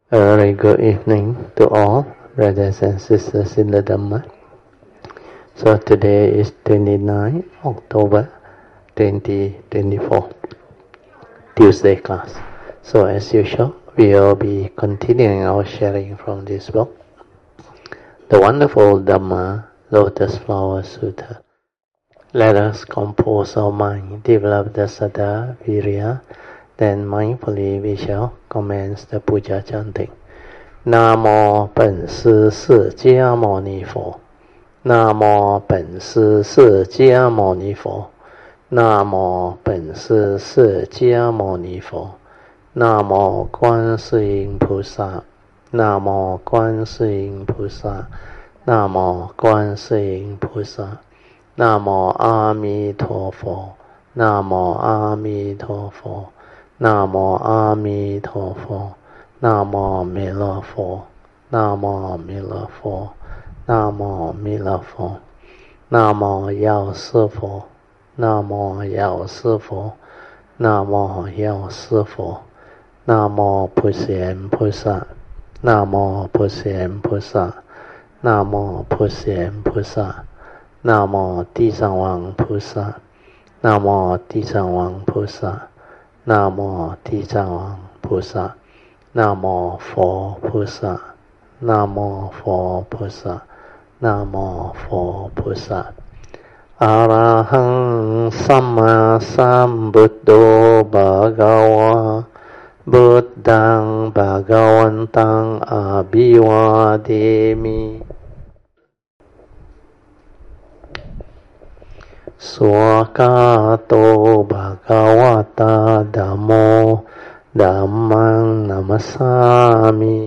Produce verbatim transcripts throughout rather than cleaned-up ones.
A very good evening to all brothers and sisters in the Dhamma. So today is twenty-ninth October twenty twenty-four, Tuesday class. So as usual, we will be continuing our sharing from this book, the wonderful Dhamma Lotus Flower Sutta. Let us compose our mind, develop the Saddha, Virya, then mindfully we shall commence the puja chanting. Namo 本师释迦牟尼佛 Namo 本师释迦牟尼佛 Namo 本师释迦牟尼佛 Namo 观世音菩萨 Namo 观世音菩萨 Namo 观世音菩萨 Namo 阿弥陀佛 Namo 阿弥陀佛 Namo 阿弥陀佛 Namo 弥勒佛 Namo 弥勒佛 Namo 弥勒佛 Namo 药师佛 Namo 药师佛 Namo 药师佛 Namo 普贤菩萨 Namo 普贤菩萨 Namo 普贤菩萨 Namo 地藏王菩萨 Namo 地藏王菩萨 Namo 地藏王菩萨 Namo 佛菩萨 Namo 佛菩萨 Namo 佛菩萨 Arahang Samma Sambuddho Bhagava Buddhang Bhagavantang Abhivademi สวากาโตภะคะวะตาธัมโมธัมมังนัมสสามิ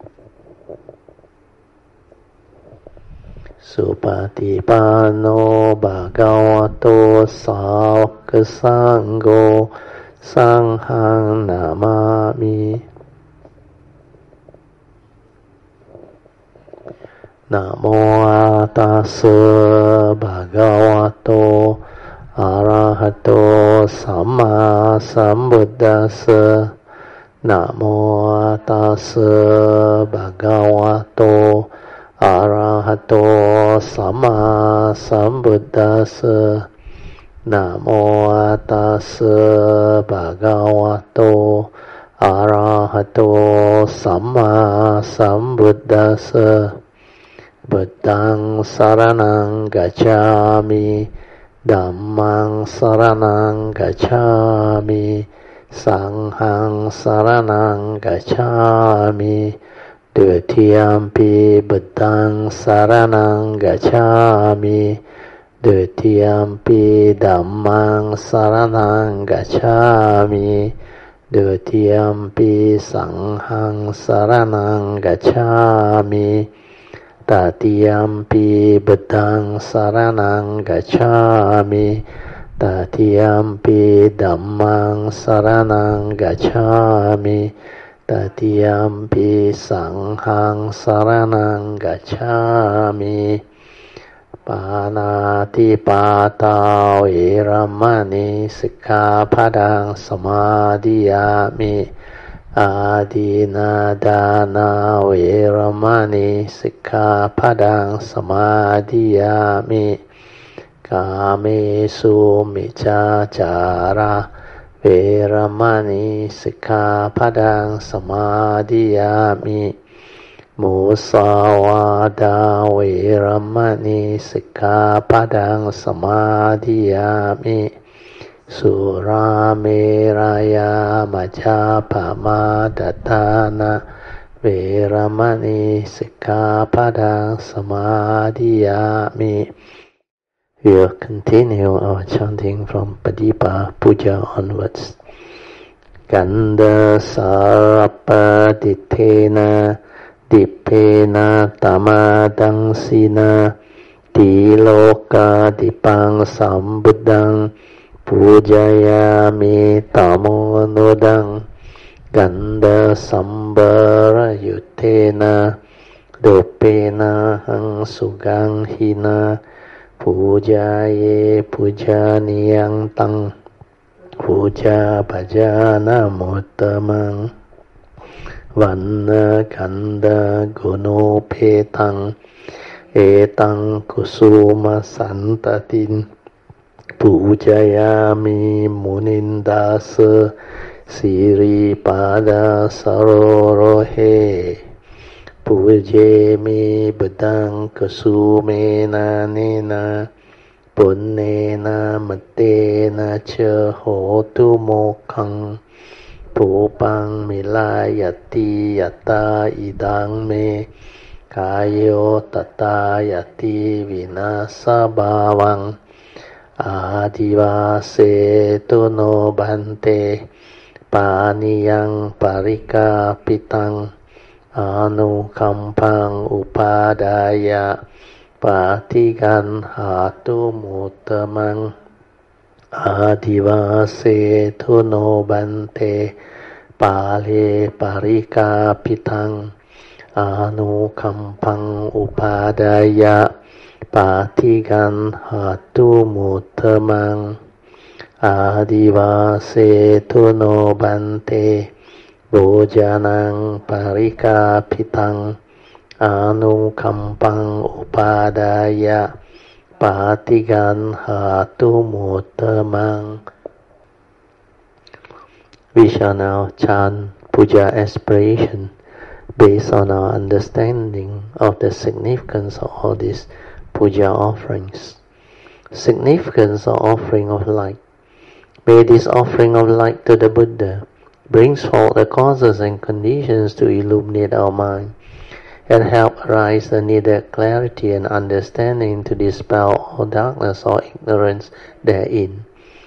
สุปฏิปันโนภะคะวะโตสาวกสังโฆสังฆังนามามินะโมตัสสะภะคะวะโตอะระหะโตสัมมาสัมพุทธัสสะนะโมตัสสะภะคะวะโตอะระหะโตสัมมาสัมพุทธัสสะนะโมตัสสะภะคะวะโตอะระหะโตสัมมาสัมพุทธัสสะบุตตังสรณังกัจฉามิธัมมังสรณังกัจฉามิสังฆังสรณังกัจฉามิดุติยัมปิบุตตังสรณังกัจฉามิดุติยัมปิธัมมังสรณังกัจฉามิดุติยัมปิสังฆังสรณังกัจฉามิตติยัมปิบุตตังสรณังกัจฉามิตติยัมปิธัมมังสรณังกัจฉามิตติยัมปิสังฆังสรณังกัจฉามิปานาติปาตาเวรมณีสิกขาปะทังสมาธิยามิอาทินาดานาเวรมณีสิกขาปะทังสมาธิยามิกาเมสุมิจฉาจาระเวรมณีสิกขาปะทังสมาธิยามิมุสาวาทาเวรมณีสิกขาปะทังสมาธิยามิสุราเมรยามัจจาปมาทฐานะเวรมณีสิกขาปะทังสมาธิยามิ We will continue our chanting from Padipa Puja onwards. Ganda sarapatitena dipena tamadangsina tiloka dipang sambuddhang pujayami tamonodang ganda sambara yutena dopena hang sugang hina pujaye pujaniyang tang puja bhajana muttamang vanna kanda guno petang etang kusuma santatin pujayami munindasa siri pada sarorohe pujemi bedang kusumena nena punnena matena cha hotu mokhang pupang milayati yata idang me kayo tatayati vinasa bhavang adivase tuno bhante paniyang parikapitang anukampang upadaya patigan hatu mutamang adivase tuno bhante pale parikapitang anukampang upadaya patigan hatu mutamang adivase tuno bhante bojanang parikapitang anukampang upadaya patigan hatu mutamang. We shall now chant puja aspiration based on our understanding of the significance of all these puja offerings. Significance of offering of light. May this offering of light to the Buddha brings forth the causes and conditions to illuminate our mind and help arise the needed clarity and understanding to dispel all darkness or ignorance therein.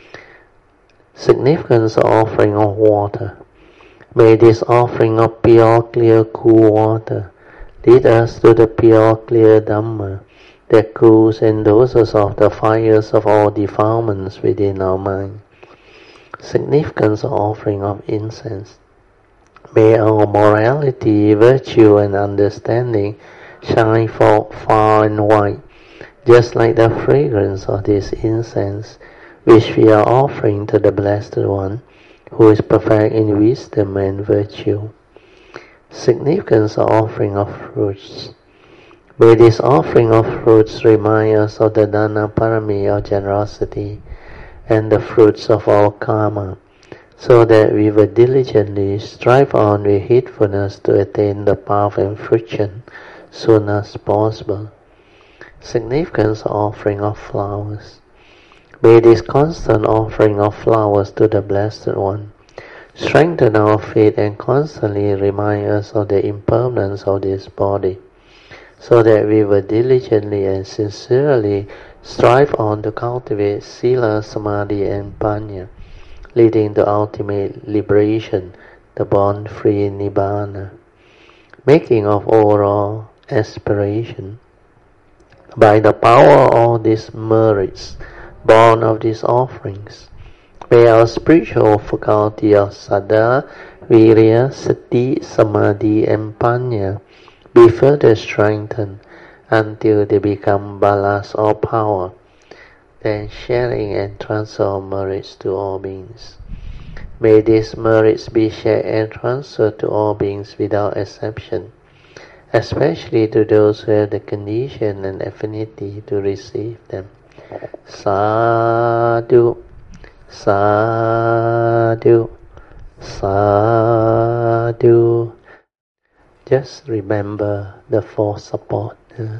Significance of offering of water. May this offering of pure, clear, cool water lead us to the pure, clear Dhamma that cools and doses off the fires of all defilements within our mind. Significance of offering of incense. May our morality, virtue, and understanding shine forth far and wide, just like the fragrance of this incense, which we are offering to the Blessed One, who is perfect in wisdom and virtue. Significance of offering of fruits. May this offering of fruits remind us of the Dana Parami of generosity and the fruits of our karma, so that we will diligently strive on with heedfulness to attain the path and fruition soon as possible. Significance of offering of flowers. May this constant offering of flowers to the Blessed One strengthen our faith and constantly remind us of the impermanence of this body, so that we will diligently and sincerely strive on to cultivate Sila, Samadhi, and Panya, leading to ultimate liberation, the bond-free Nibbana. Making of overall aspiration. By the power of all these merits, born of these offerings, may our spiritual faculty of Saddha, Virya, Sati, Samadhi, and Panya be further strengthened until they become balas or power, then sharing and transfer of merits to all beings. May these merits be shared and transferred to all beings without exception, especially to those who have the condition and affinity to receive them. Sadhu, sadhu, sadhu. Just remember the four support. Uh,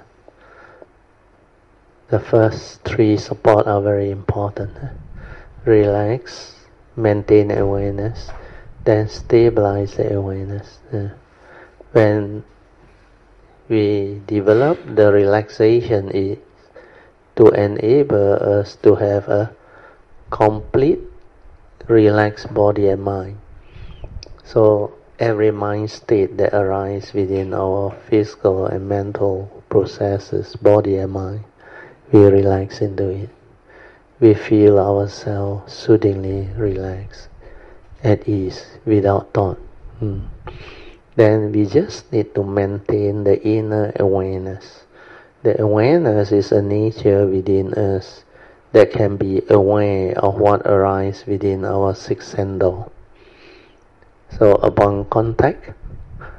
the first three support are very important. Uh, relax, maintain awareness, then stabilize the awareness. Uh, when we develop the relaxation is to enable us to have a complete relaxed body and mind. So every mind state that arises within our physical and mental processes, body and mind, we relax into it. We feel ourselves soothingly relaxed, at ease, without thought. Hmm. Then we just need to maintain the inner awareness. The awareness is a nature within us that can be aware of what arises within our sixth sense door. So upon contact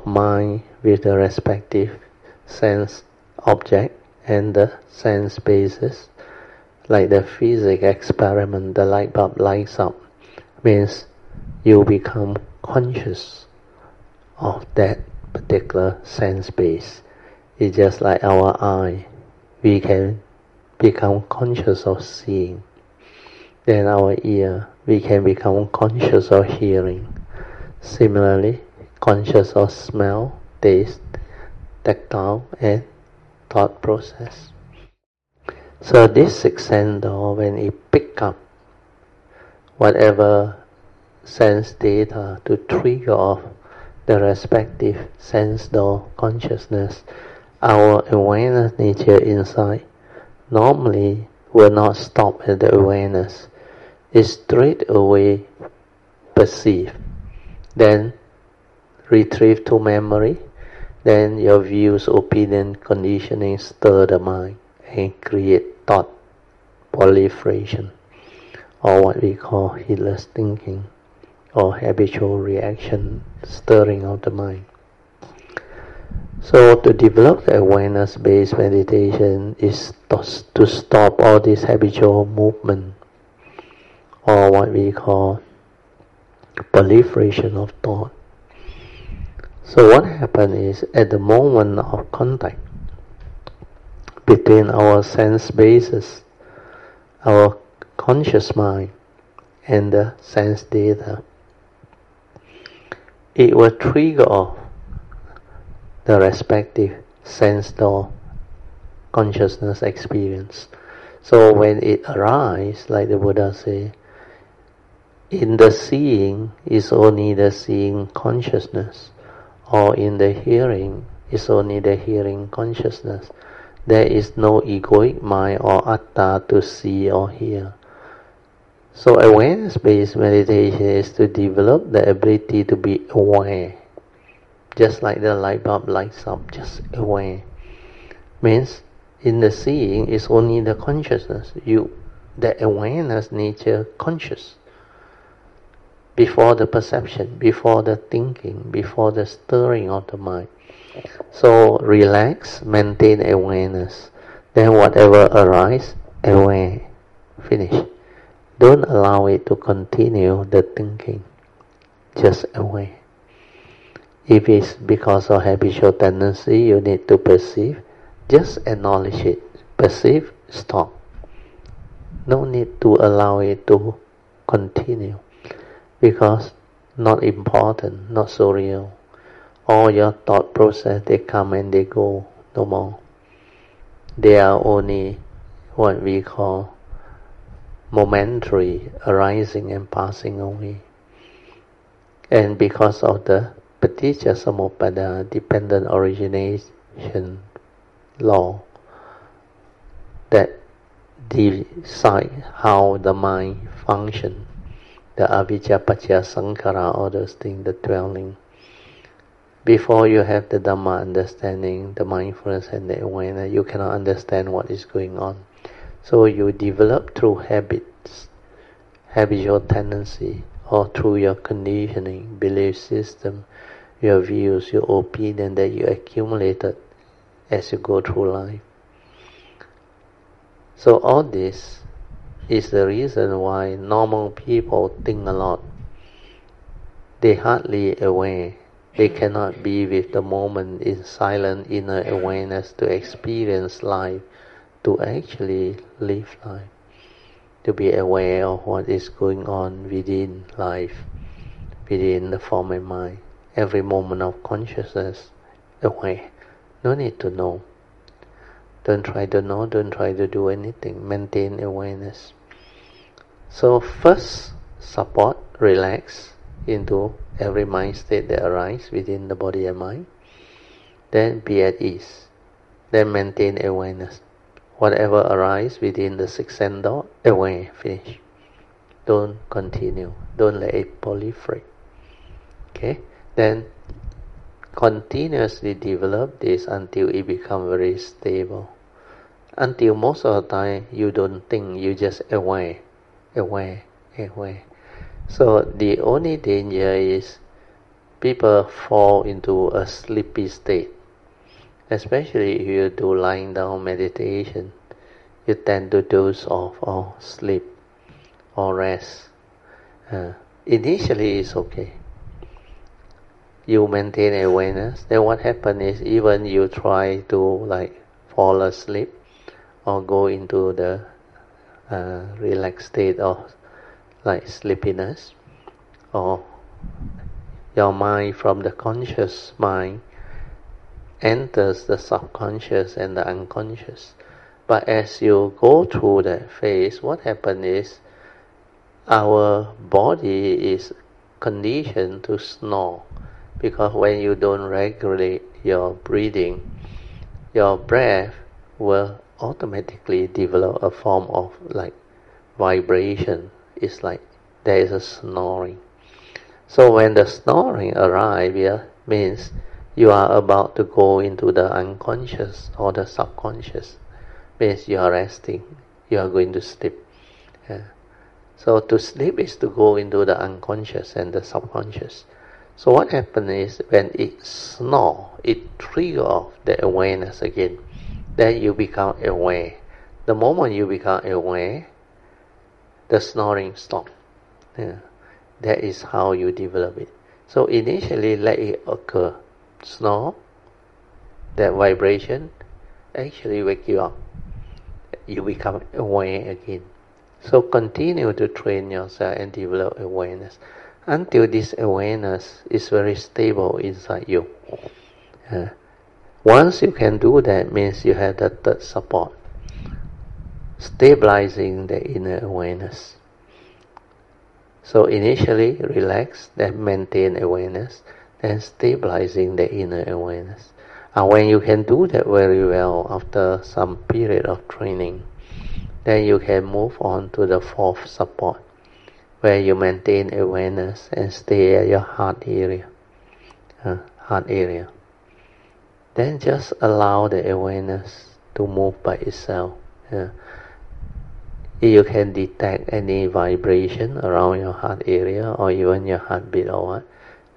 of mind with the respective sense object and the sense basis. Like the physics experiment, the light bulb lights up, means you become conscious of that particular sense base. It's just like our eye. We can become conscious of seeing. Then our ear, we can become conscious of hearing. Similarly, conscious of smell, taste, tactile, and thought process. So this sixth sense door, when it pick up whatever sense data to trigger off the respective sense door consciousness, our awareness nature inside normally will not stop at the awareness. It straight away perceive, then retrieve to memory, then your views, opinion, conditioning stir the mind and create thought proliferation, or what we call heedless thinking, or habitual reaction, stirring of the mind. So to develop the awareness-based meditation is to stop all this habitual movement, or what we call proliferation of thought. So what happens is, at the moment of contact between our sense bases, our conscious mind, and the sense data, it will trigger off the respective sense door consciousness experience. So when it arises, like the Buddha say, in the seeing is only the seeing consciousness, or in the hearing is only the hearing consciousness. There is no egoic mind or atta to see or hear. So awareness-based meditation is to develop the ability to be aware. Just like the light bulb lights up, just aware. Means in the seeing is only the consciousness. You, the awareness nature conscious. Before the perception, before the thinking, before the stirring of the mind. So relax, maintain awareness. Then whatever arises, aware. Finish. Don't allow it to continue the thinking. Just aware. If it's because of habitual tendency, you need to perceive, just acknowledge it. Perceive, stop. No need to allow it to continue, because not important, not so real. All your thought process, they come and they go, no more. They are only what we call momentary, arising and passing away. And because of the Paticca Samuppada, dependent origination law, that decide how the mind functions, the avijja paccaya sankhara, all those things, the dwelling. Before you have the Dhamma understanding, the mindfulness and the awareness, you cannot understand what is going on. So you develop through habits, habitual tendency, or through your conditioning, belief system, your views, your opinion that you accumulated as you go through life. So all this is the reason why normal people think a lot. They hardly aware. They cannot be with the moment in silent inner awareness to experience life, to actually live life, to be aware of what is going on within life, within the form and mind. Every moment of consciousness, aware. No need to know. Don't try to know, don't try to do anything. Maintain awareness. So first, support, relax into every mind state that arises within the body and mind. Then be at ease. Then maintain awareness. Whatever arises within the sixth sense door, aware, finish. Don't continue. Don't let it proliferate. Okay? Then continuously develop this until it becomes very stable. Until most of the time you don't think, you just aware, aware, aware. So the only danger is people fall into a sleepy state, especially if you do lying down meditation. You tend to doze off or sleep or rest. Uh, initially it's okay. You maintain awareness. Then what happens is even you try to like fall asleep or go into the uh, relaxed state of like sleepiness, or your mind from the conscious mind enters the subconscious and the unconscious. But as you go through that phase, what happens is our body is conditioned to snore, because when you don't regulate your breathing, your breath will automatically develop a form of like vibration. It's like there is a snoring. So when the snoring arrives, yeah, means you are about to go into the unconscious or the subconscious. Means you are resting, you are going to sleep. Yeah. So to sleep is to go into the unconscious and the subconscious. So what happens is when it snores, it triggers off the awareness again. Then you become aware. The moment you become aware, the snoring stops. Yeah. That is how you develop it. So initially let it occur. Snore, that vibration actually wake you up. You become aware again. So continue to train yourself and develop awareness until this awareness is very stable inside you. Uh, once you can do that, means you have the third support, stabilizing the inner awareness. So initially relax, then maintain awareness, then stabilizing the inner awareness. And when you can do that very well after some period of training, then you can move on to the fourth support, where you maintain awareness and stay at your heart area. Uh, heart area. Then just allow the awareness to move by itself. Uh, you can detect any vibration around your heart area or even your heartbeat or what.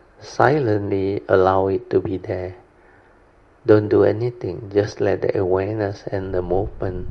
Silently allow it to be there. Don't do anything. Just let the awareness and the movement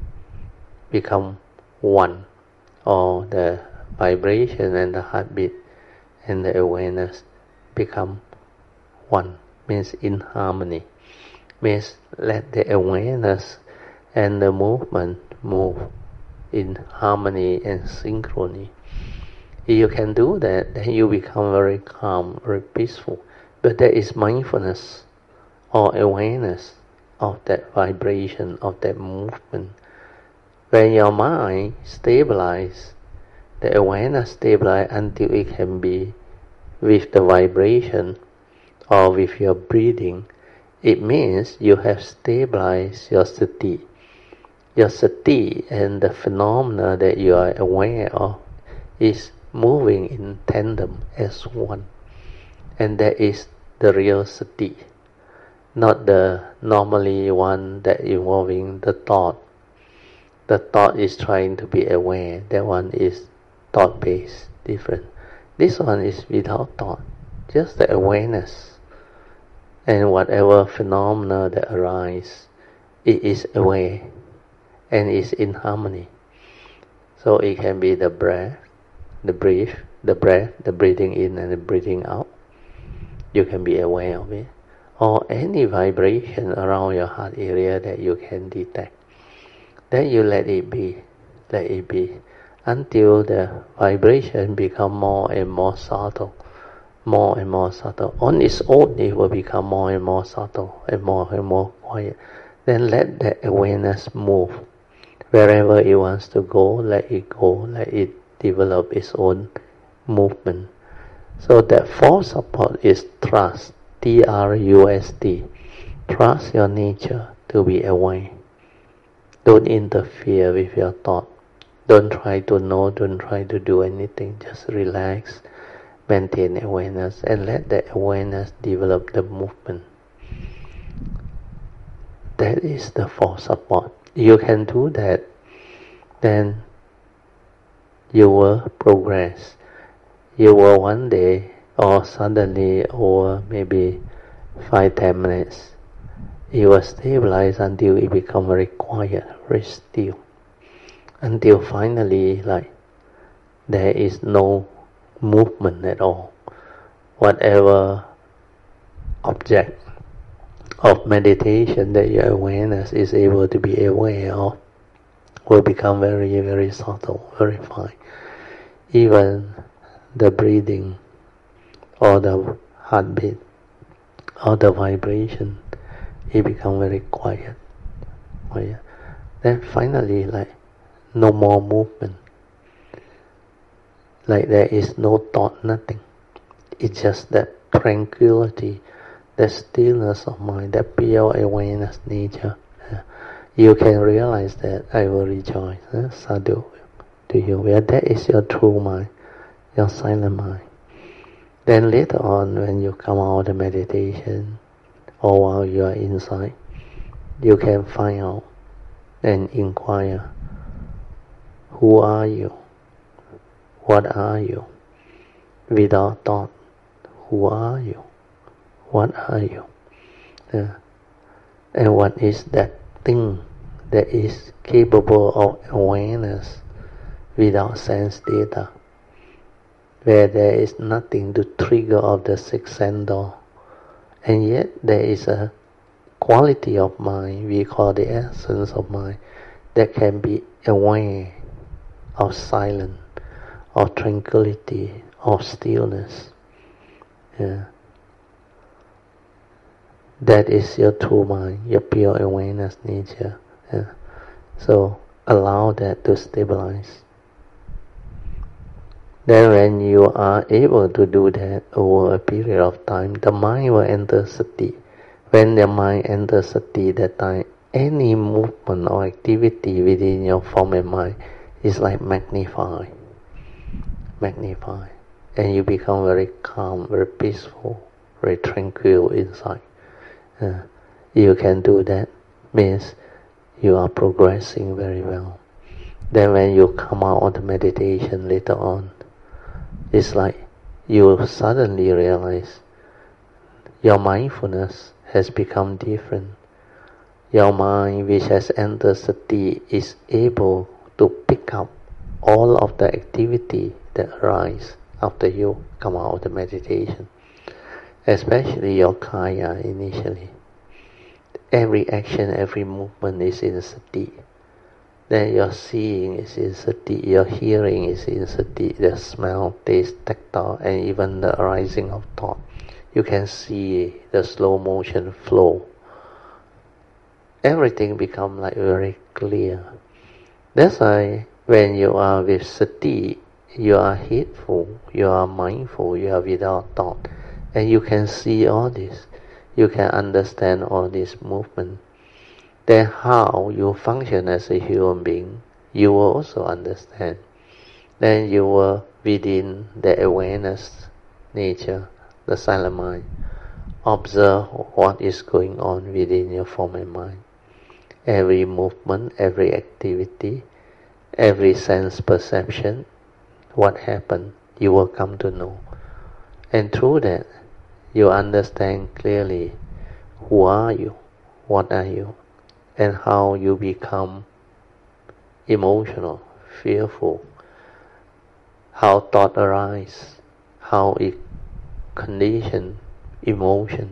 become one, or the vibration and the heartbeat and the awareness become one, means in harmony. Means let the awareness and the movement move in harmony and synchrony. If you can do that, then you become very calm, very peaceful. But there is mindfulness or awareness of that vibration, of that movement. When your mind stabilizes, the awareness stabilizes until it can be with the vibration or with your breathing, it means you have stabilized your sati. Your sati and the phenomena that you are aware of is moving in tandem as one. And that is the real sati, not the normally one that involving the thought. The thought is trying to be aware. That one is thought-based, different. This one is without thought, just the awareness. And whatever phenomena that arise, it is aware and is in harmony. So it can be the breath, the breath, the breath, the breathing in and the breathing out. You can be aware of it. Or any vibration around your heart area that you can detect. Then you let it be, let it be, until the vibration become more and more subtle, more and more subtle. On its own, it will become more and more subtle and more and more quiet. Then let that awareness move. Wherever it wants to go, let it go, let it develop its own movement. So that fourth support is trust, T R U S T. Trust your nature to be aware. Don't interfere with your thought. Don't try to know, don't try to do anything. Just relax, maintain awareness, and let that awareness develop the movement. That is the fourth support. You can do that, then you will progress. You will one day or suddenly over maybe five, ten minutes, it will stabilize until it become very quiet, very still, until finally like there is no movement at all. Whatever object of meditation that your awareness is able to be aware of will become very, very subtle, very fine. Even the breathing or the heartbeat or the vibration, it become very quiet. quiet. Then finally, like no more movement. Like there is no thought, nothing. It's just that tranquility, that stillness of mind, that pure awareness nature. You can realize that, I will rejoice. Sadhu to you, where that is your true mind, your silent mind. Then later on, when you come out of the meditation, or while you are inside, you can find out and inquire, who are you? What are you? Without thought, who are you? What are you? Yeah. And what is that thing that is capable of awareness without sense data, where there is nothing to trigger of the sixth sense door, and yet there is a quality of mind, we call the essence of mind, that can be aware of silence, of tranquility, of stillness. Yeah. That is your true mind, your pure awareness nature. Yeah. So allow that to stabilize. Then when you are able to do that over a period of time, the mind will enter sati. When the mind enters sati, that time any movement or activity within your form and mind is like magnified. Magnified. And you become very calm, very peaceful, very tranquil inside. Uh, you can do that, means you are progressing very well. Then when you come out of the meditation later on, it's like you suddenly realize your mindfulness has become different. Your mind, which has entered sati, is able to pick up all of the activity that arise after you come out of the meditation. Especially your kaya initially. Every action, every movement is in sati. Then your seeing is in sati, your hearing is in sati, the smell, taste, tactile, and even the arising of thought. You can see the slow motion flow. Everything becomes like very clear. That's why when you are with sati, you are heedful, you are mindful, you are without thought. And you can see all this. You can understand all this movement. Then how you function as a human being, you will also understand. Then you will, within the awareness nature, the silent mind, observe what is going on within your form and mind. Every movement, every activity, every sense perception, what happened, you will come to know. And through that, you understand clearly who are you, what are you, and how you become emotional, fearful, how thought arise, how it condition emotion,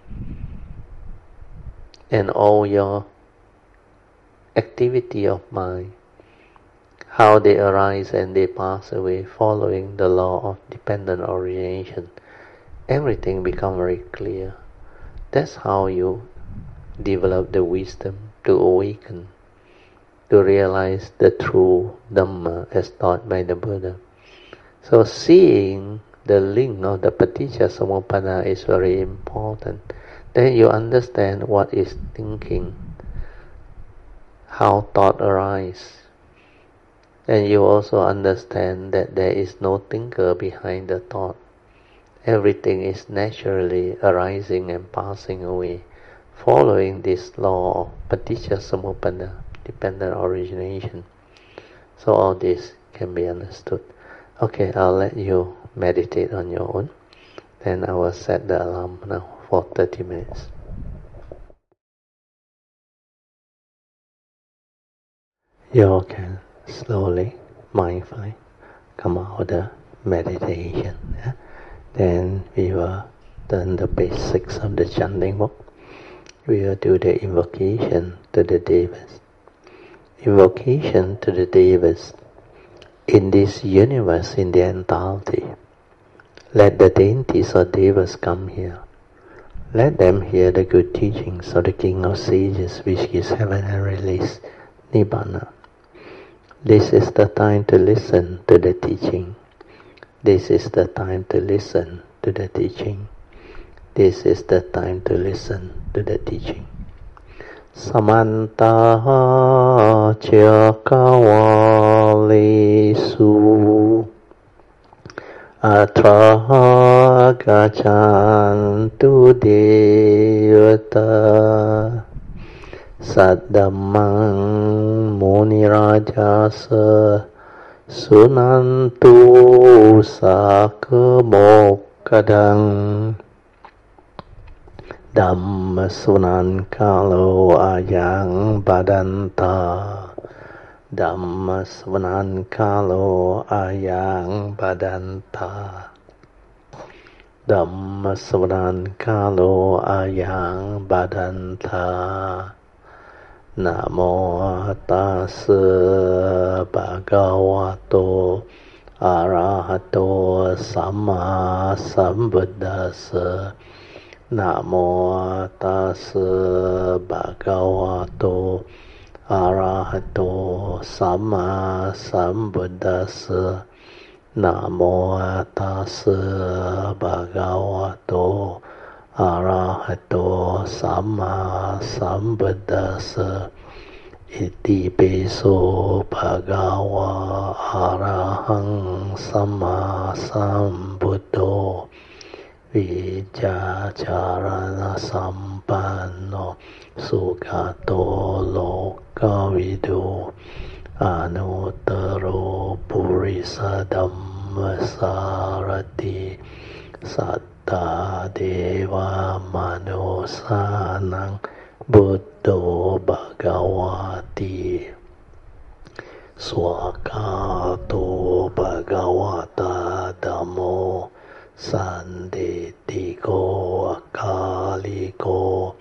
and all your activity of mind, how they arise and they pass away following the law of dependent origination. Everything becomes very clear. That's how you develop the wisdom to awaken, to realize the true Dhamma as taught by the Buddha. So seeing the link of the Paticca Samuppada is very important. Then you understand what is thinking, how thought arises. And you also understand that there is no thinker behind the thought. Everything is naturally arising and passing away, following this law of Paticca Samuppada, dependent origination. So all this can be understood. Okay, I'll let you meditate on your own. Then I will set the alarm now for thirty minutes. You can slowly, mindfully come out of the meditation. Yeah? Then we will learn the basics of the chanting book. We will do the invocation to the devas. Invocation to the devas in this universe in the entirety. Let the deities or devas come here. Let them hear the good teachings of the King of Sages, which gives heaven and release, Nibbana. This is the time to listen to the teaching. This is the time to listen to the teaching. This is the time to listen to the teaching. Samanta Chakawalesu Atra Gachantu Devata Saddamang Munirajasa Sunantu Sakamokadang Dhamma Sunan Kalo Ayang Badanta Dhamma Sunan Kalo Ayang Badanta Dhamma Sunan Kalo Ayang Badanta Namo Tassa Bhagavato Arahato Samma Sambuddhassa Namo Tassa Bhagavato Arahato Samma Sambuddhassa Namo Tassa Bhagavato Arahato Samma Sambuddhassa Iti Peso Bhagava Arahang Samma Sambuddho Vijacharana Sampanno Sugato Lokavidu Anuttaro Purisa Dhammasarati Satta Deva Manosanang Buddho Bhagavati Swakato Bhagavata Dhammo Sandetiko Akaliko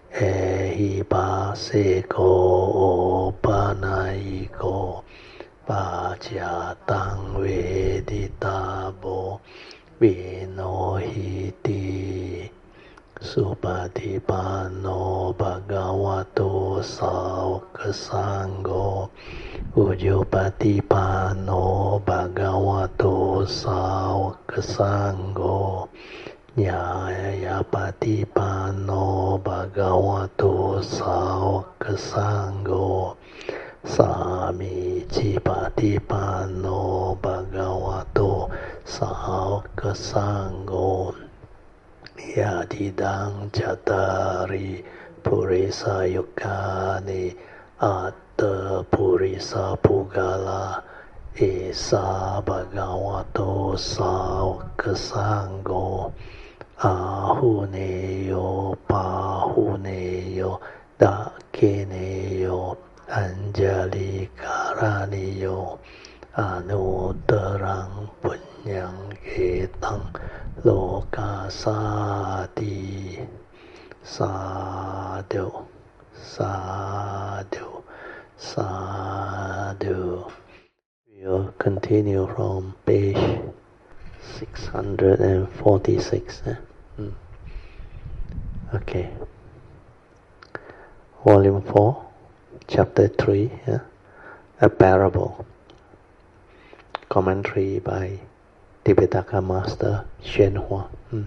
Ehipaseko Opanaiko Pachatang Veditabo Vinohiti Supatipano Bhagavato Saukasangho Ujupatipano Bhagavato Saukasangho Nyayapatipano Bhagavato Saukasangho Samicipatipano Bhagavato Saukasangho Yadidang Chatari Purisa Yukani Atta Purisa Pugala Esa Bhagavato Saukasangho Ahuneyo Pahuneyo Dakineyo Anjali Karaniyo Anuttarang Punyang Ketang Lokasati Sadhu Sadhu Sadhu. We'll continue from page six hundred forty-six. Eh? Hmm. Okay. Volume four, Chapter three, yeah? A Parable. Commentary by Tipitaka Master Shen Hua. Hmm.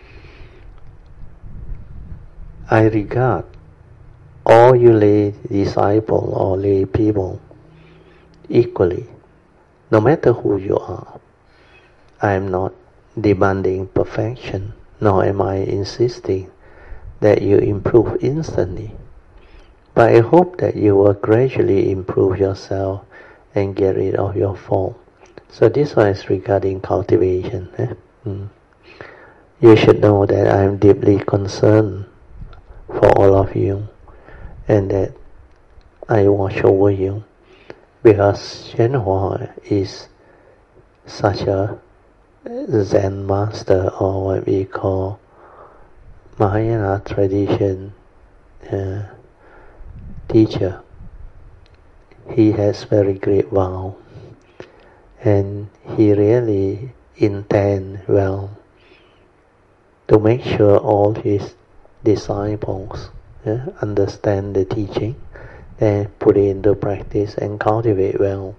I regard all you lay disciples or lay people equally, no matter who you are. I am not demanding perfection, nor am I insisting that you improve instantly. But I hope that you will gradually improve yourself and get rid of your form. So this one is regarding cultivation. Eh? Mm. you should know that I am deeply concerned for all of you, and that I watch over you, because Shenhua is such a Zen master, or what we call Mahayana tradition uh, teacher. He has very great vow, and he really intends well to make sure all his disciples yeah, understand the teaching, then put it into practice and cultivate well.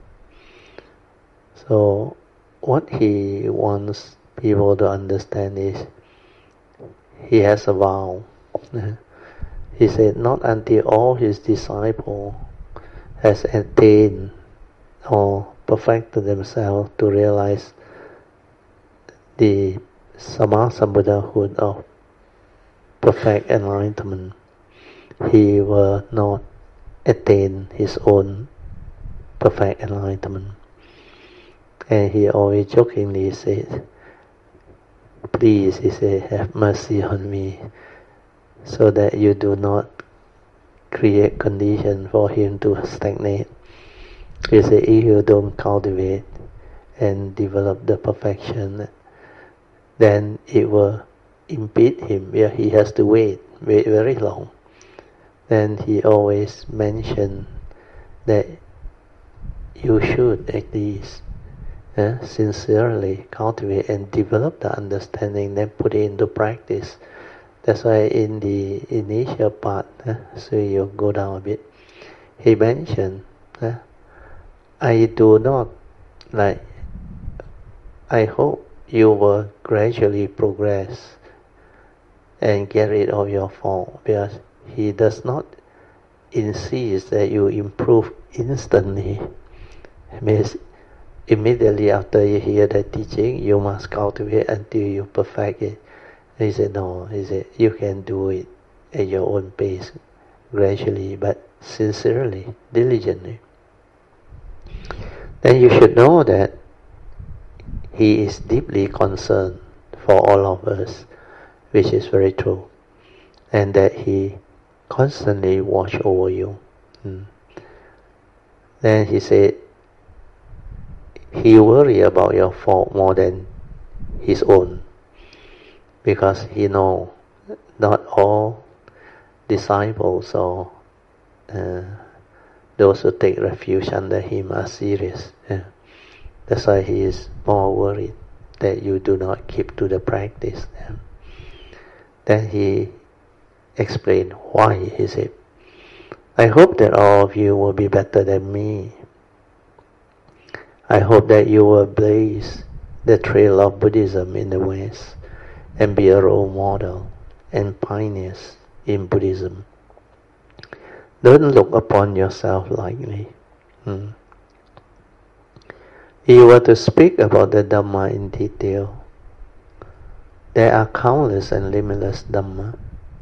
So what he wants people to understand is he has a vow. He said, not until all his disciples has attained or perfected themselves to realize the Sammasambuddhahood of perfect enlightenment, he will not attain his own perfect enlightenment. And he always jokingly said, please, he said, have mercy on me, so that you do not create condition for him to stagnate. He said, if you don't cultivate and develop the perfection, then it will impede him, where he has to wait, wait very long. Then he always mentioned that you should at least uh, sincerely cultivate and develop the understanding, then put it into practice. That's why in the initial part, uh, so you go down a bit, he mentioned, uh, I do not, like, I hope you will gradually progress and get rid of your fault, because he does not insist that you improve instantly. It means immediately after you hear the teaching, you must cultivate until you perfect it. And he said, no, he said, you can do it at your own pace, gradually, but sincerely, diligently. Then you should know that he is deeply concerned for all of us, which is very true, and that he constantly watch over you. Hmm. Then he said, he worry about your fault more than his own, because he know not all disciples or uh, those who take refuge under him are serious. Yeah. That's why he is more worried that you do not keep to the practice. Yeah. Then he explained why. He said, I hope that all of you will be better than me. I hope that you will blaze the trail of Buddhism in the West and be a role model and pioneers in Buddhism. Don't look upon yourself lightly. Hmm. If you were to speak about the Dhamma in detail, there are countless and limitless Dhamma.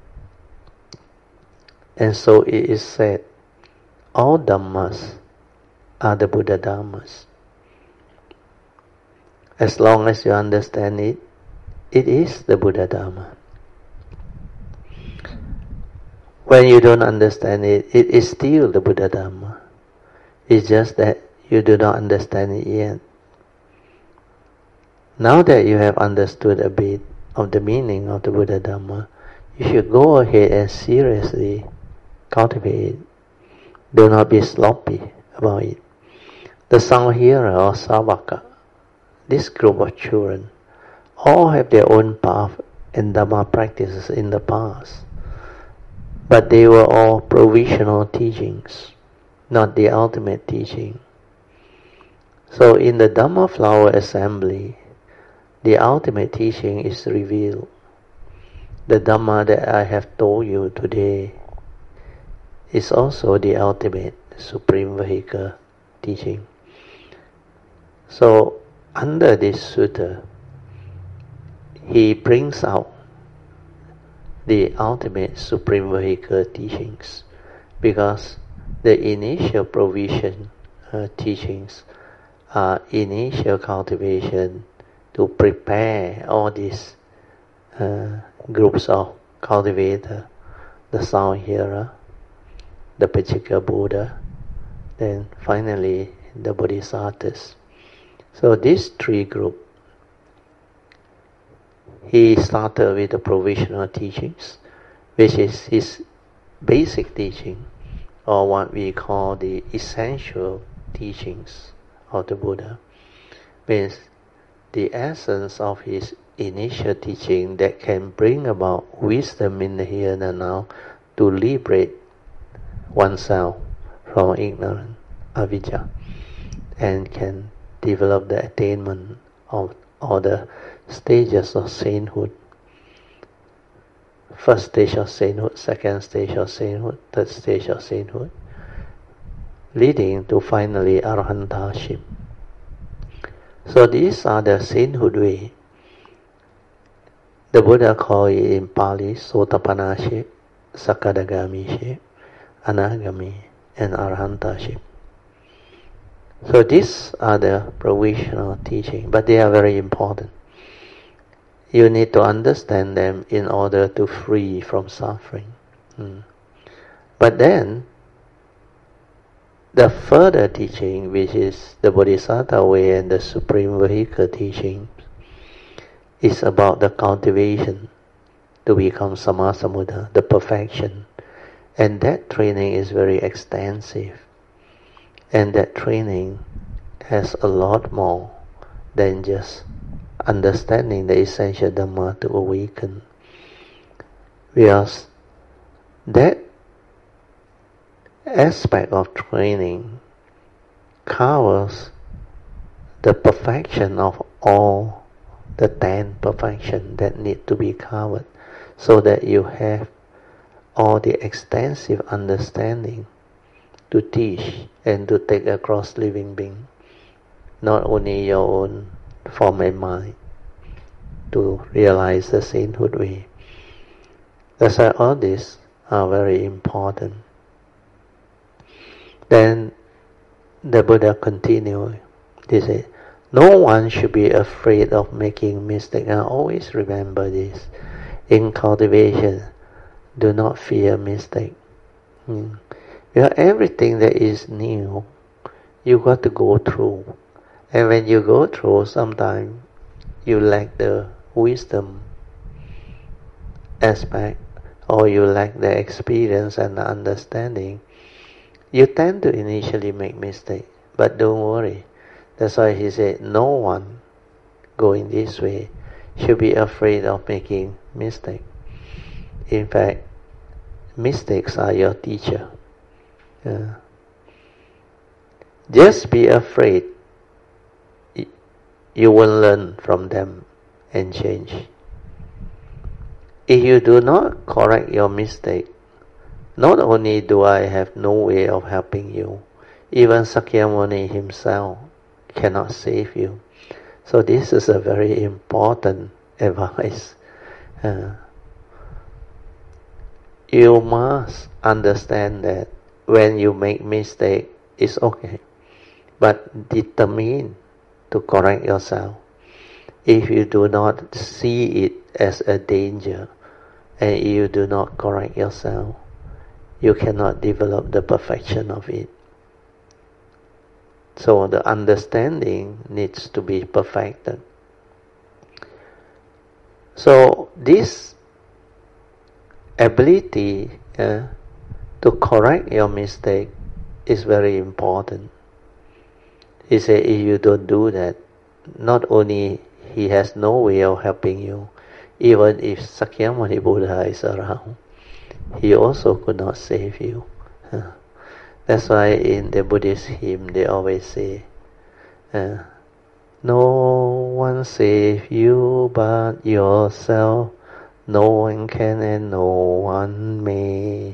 And so it is said, all Dhammas are the Buddha Dhammas. As long as you understand it, it is the Buddha Dhamma. When you don't understand it, it is still the Buddha Dhamma. It's just that you do not understand it yet. Now that you have understood a bit of the meaning of the Buddha Dhamma, you should go ahead and seriously cultivate it. Do not be sloppy about it. The Sanghira or Savaka, this group of children, all have their own path and Dhamma practices in the past. But they were all provisional teachings, not the ultimate teaching. So in the Dhamma Flower Assembly, the ultimate teaching is revealed. The Dhamma that I have told you today is also the ultimate supreme vehicle teaching. So under this sutta, he brings out the ultimate supreme vehicle teachings, because the initial provision uh, teachings are initial cultivation to prepare all these uh, groups of cultivator, the sound hearer, the Pachika Buddha, then finally the Bodhisattvas. So these three groups, he started with the provisional teachings, which is his basic teaching, or what we call the essential teachings of the Buddha, means the essence of his initial teaching that can bring about wisdom in the here and now to liberate oneself from ignorance, avidya, and can develop the attainment of all the stages of sainthood. First stage of sainthood, second stage of sainthood, third stage of sainthood, leading to finally arahantaship. So these are the sainthood way. The Buddha called it in Pali Sotapanaship, Sakadagami, Anagami, and Arahantaship. So these are the provisional teaching, but they are very important. You need to understand them in order to free from suffering. Hmm. But then, the further teaching, which is the Bodhisattva way and the Supreme Vehicle teaching, is about the cultivation to become Sammasambuddha, the perfection. And that training is very extensive. And that training has a lot more than just understanding the essential Dhamma to awaken. Because that aspect of training covers the perfection of all the ten perfections that need to be covered, so that you have all the extensive understanding to teach and to take across living being, not only your own form and mind, to realize the sainthood way. That's why all these are very important. Then the Buddha continued, he said, no one should be afraid of making mistakes. And always remember this. In cultivation, do not fear mistake. Hmm. Because everything that is new, you got to go through. And when you go through, sometimes you lack the wisdom aspect, or you lack the experience and the understanding. You tend to initially make mistakes, but don't worry. That's why he said, no one going this way should be afraid of making mistakes. In fact, mistakes are your teacher. Yeah. Just be afraid. You will learn from them and change. If you do not correct your mistake, not only do I have no way of helping you, even Sakyamuni himself cannot save you. So this is a very important advice. Uh, you must understand that when you make mistake, it's okay, but determine to correct yourself. If you do not see it as a danger, and you do not correct yourself, you cannot develop the perfection of it. So the understanding needs to be perfected. So this ability uh, to correct your mistake is very important. He said, if you don't do that, not only he has no way of helping you, even if Sakyamuni Buddha is around, he also could not save you. That's why in the Buddhist hymn they always say, uh, no one save you but yourself, no one can and no one may.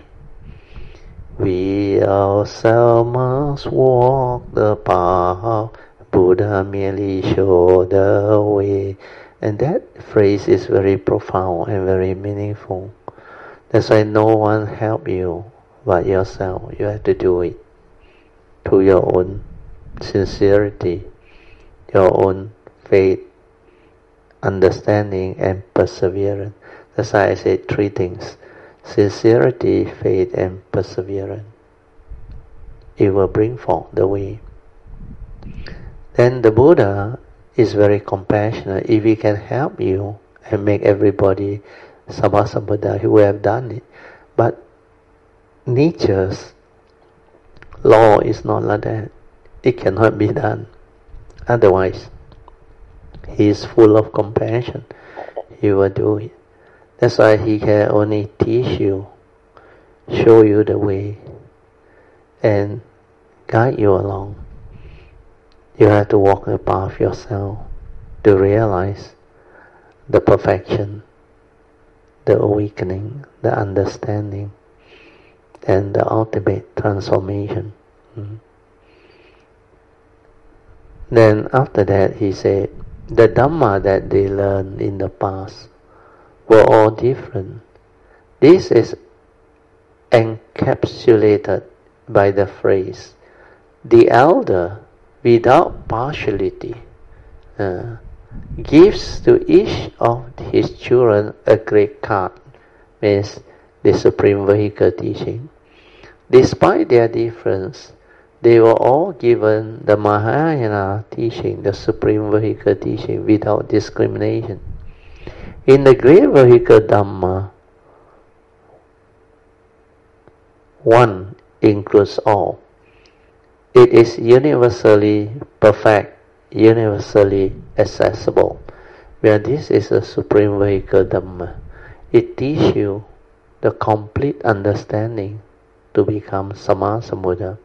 We ourselves must walk the path, Buddha merely showed the way. And that phrase is very profound and very meaningful. That's why no one help you but yourself. You have to do it through your own sincerity, your own faith, understanding, and perseverance. That's why I say three things: sincerity, faith, and perseverance. It will bring forth the way. Then the Buddha is very compassionate. If he can help you and make everybody Sammasambuddha, he would have done it. But nature's law is not like that. It cannot be done. Otherwise, he is full of compassion. He will do it. That's why he can only teach you, show you the way, and guide you along. You have to walk the path yourself to realize the perfection, the awakening, the understanding, and the ultimate transformation. Mm. Then after that he said, the Dhamma that they learned in the past were all different. This is encapsulated by the phrase, the elder without partiality uh, gives to each of his children a great card, means the Supreme Vehicle teaching. Despite their difference, they were all given the Mahayana teaching, the Supreme Vehicle teaching, without discrimination. In the Great Vehicle Dhamma, one includes all. It is universally perfect, universally accessible. Where this is a Supreme Vehicle Dhamma, it teaches you the complete understanding to become Sammasambuddha.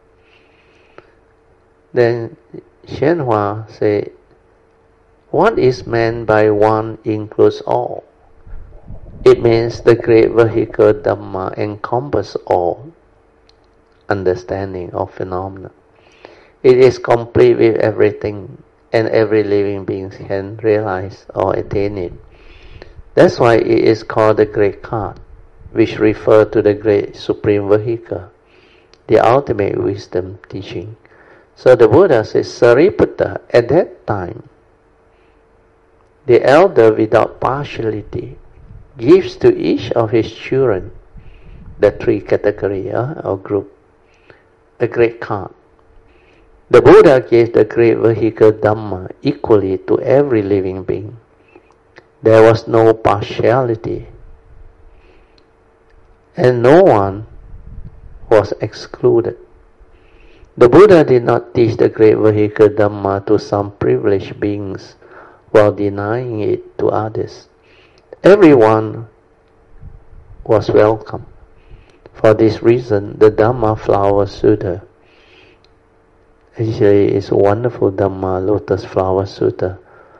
Then Xianhua say, what is meant by one includes all? It means the Great Vehicle Dhamma encompasses all understanding of phenomena. It is complete with everything, and every living being can realize or attain it. That's why it is called the Great Card, which refers to the Great Supreme Vehicle, the ultimate wisdom teaching. So the Buddha says, Sariputta, at that time, the elder without partiality gives to each of his children, the three categories uh, or group, a great card. The Buddha gave the Great Vehicle Dhamma equally to every living being. There was no partiality, and no one was excluded. The Buddha did not teach the Great Vehicle Dhamma to some privileged beings while denying it to others. Everyone was welcome. For this reason, the Dhamma Flower Sutta, actually it's a wonderful Dhamma Lotus Flower Sutta,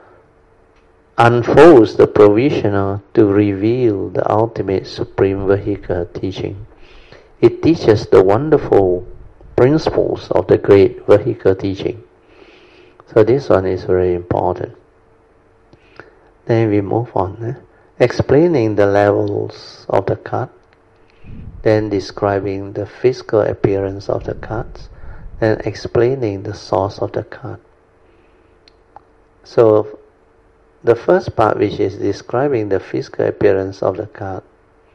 unfolds the provisional to reveal the ultimate Supreme Vehicle teaching. It teaches the wonderful principles of the Great Vehicle teaching. So this one is very important. Then we move on. Eh? Explaining the levels of the cut, then describing the physical appearance of the cuts, then explaining the source of the cut. So the first part, which is describing the physical appearance of the cut,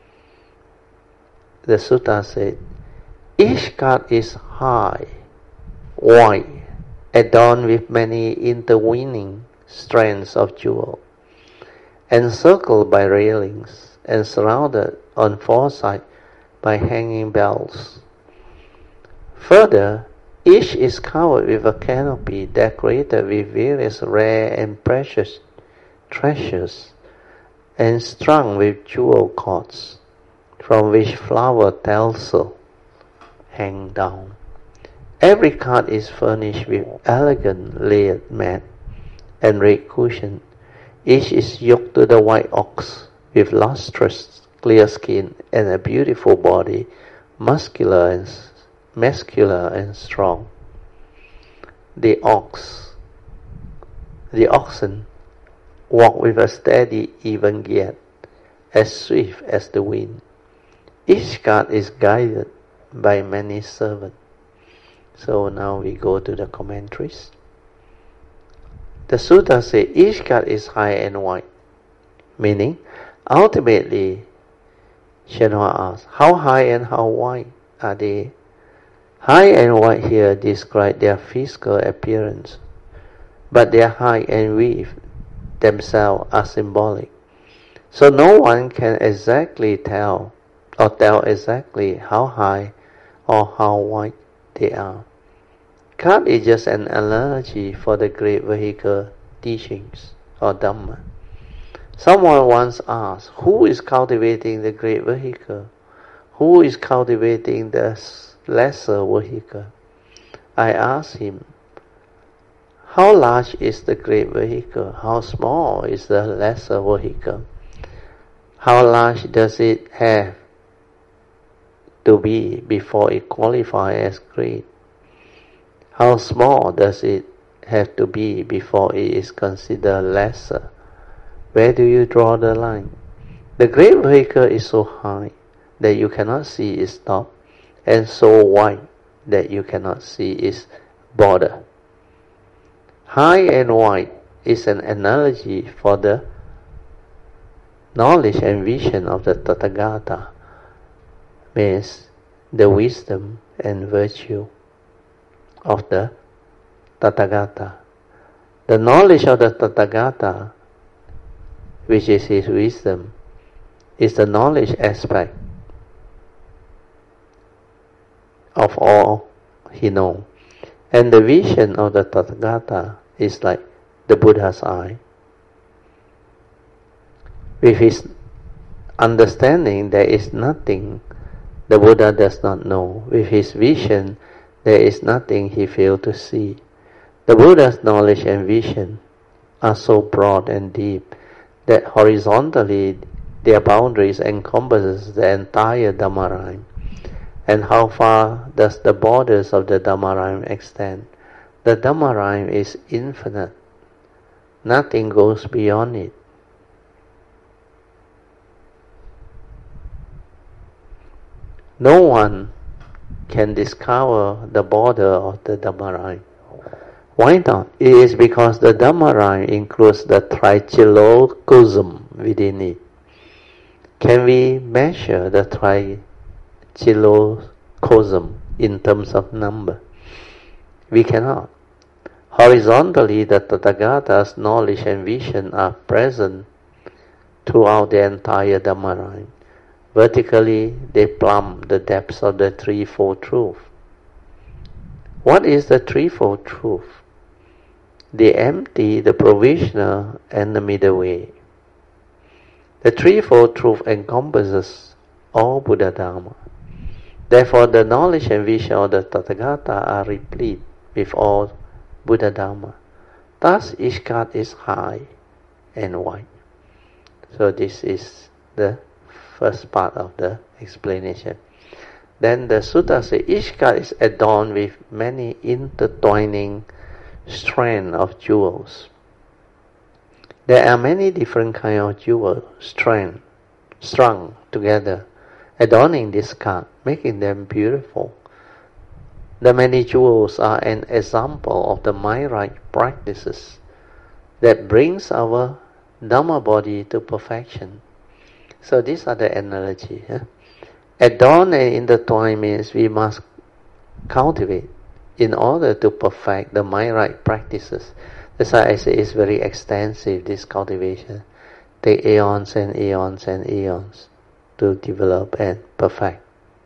the sutta said, each cut is high, wide, adorned with many intervening strands of jewel, encircled by railings, and surrounded on four sides by hanging bells. Further, each is covered with a canopy decorated with various rare and precious treasures, and strung with jewel cords, from which flower tassels hang down. Every cart is furnished with elegant layered mat and red cushion. Each is yoked to the white ox with lustrous clear skin and a beautiful body, muscular and muscular and strong. The ox, the oxen, walk with a steady, even gait, as swift as the wind. Each cart is guided by many servants. So now we go to the commentaries. the sutta says each cut is high and wide, meaning ultimately Shenhua asks, how high and how wide are they? High and wide here describe their physical appearance, but their height and width themselves are symbolic. So no one can exactly tell or tell exactly how high or how wide they are. Cut is just an analogy for the great vehicle teachings or Dhamma. Someone once asked, who is cultivating the great vehicle? Who is cultivating the lesser vehicle? I asked him, how large is the great vehicle? How small is the lesser vehicle? How large does it have to be before it qualifies as great? How small does it have to be before it is considered lesser? Where do you draw the line? The great vehicle is so high that you cannot see its top, and so wide that you cannot see its border. High and wide is an analogy for the knowledge and vision of the Tathagata, means the wisdom and virtue of the Tathagata. The knowledge of the Tathagata, which is his wisdom, is the knowledge aspect of all he knows. And the vision of the Tathagata is like the Buddha's eye. With his understanding, there is nothing the Buddha does not know. With his vision, there is nothing he fails to see. The Buddha's knowledge and vision are so broad and deep that horizontally their boundaries encompasses the entire Dhammarime. And how far does the borders of the Dhammarime extend? The Dhammarime is infinite. Nothing goes beyond it. No one can discover the border of the Dhammarime. Why not? It is because the Dhammarime includes the Trichilocosm within it. Can we measure the Trichilocosm in terms of number? We cannot. Horizontally, the Tathagata's knowledge and vision are present throughout the entire Dhammarime. Vertically, they plumb the depths of the threefold truth. What is the threefold truth? The empty, the provisional, and the middle way. The threefold truth encompasses all Buddha Dharma. Therefore, the knowledge and vision of the Tathagata are replete with all Buddha Dharma. Thus, each cut is high and wide. So this is the first part of the explanation. Then the sutta says each cut is adorned with many intertwining strands of jewels. There are many different kinds of jewels, strand, strung together, adorning this cut, making them beautiful. The many jewels are an example of the mind-right practices that brings our Dhamma body to perfection. So these are the analogy. Huh? Adorn and intertwine means we must cultivate in order to perfect the mind-right practices. That's why I say it's very extensive, this cultivation. Take aeons and aeons and aeons to develop and perfect.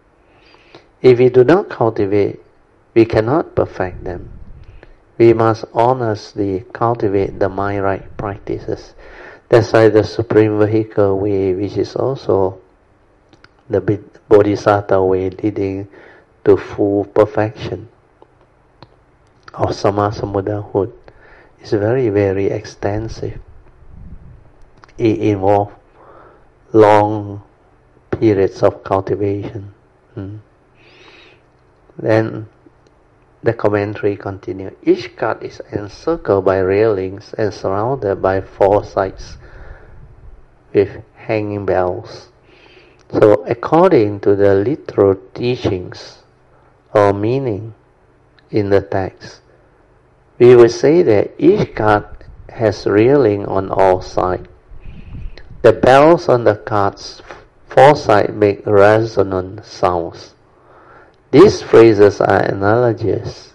If we do not cultivate, we cannot perfect them. We must honestly cultivate the mind-right practices. That's why the Supreme Vehicle Way, which is also the Bodhisattva way leading to full perfection of Sammasambuddhahood, is very, very extensive. It involves long periods of cultivation. Hmm. Then the commentary continues. Each cut is encircled by railings and surrounded by four sides with hanging bells. So according to the literal teachings or meaning in the text, we will say that each cut has reeling on all sides. The bells on the cart's foresight make resonant sounds. These phrases are analogies.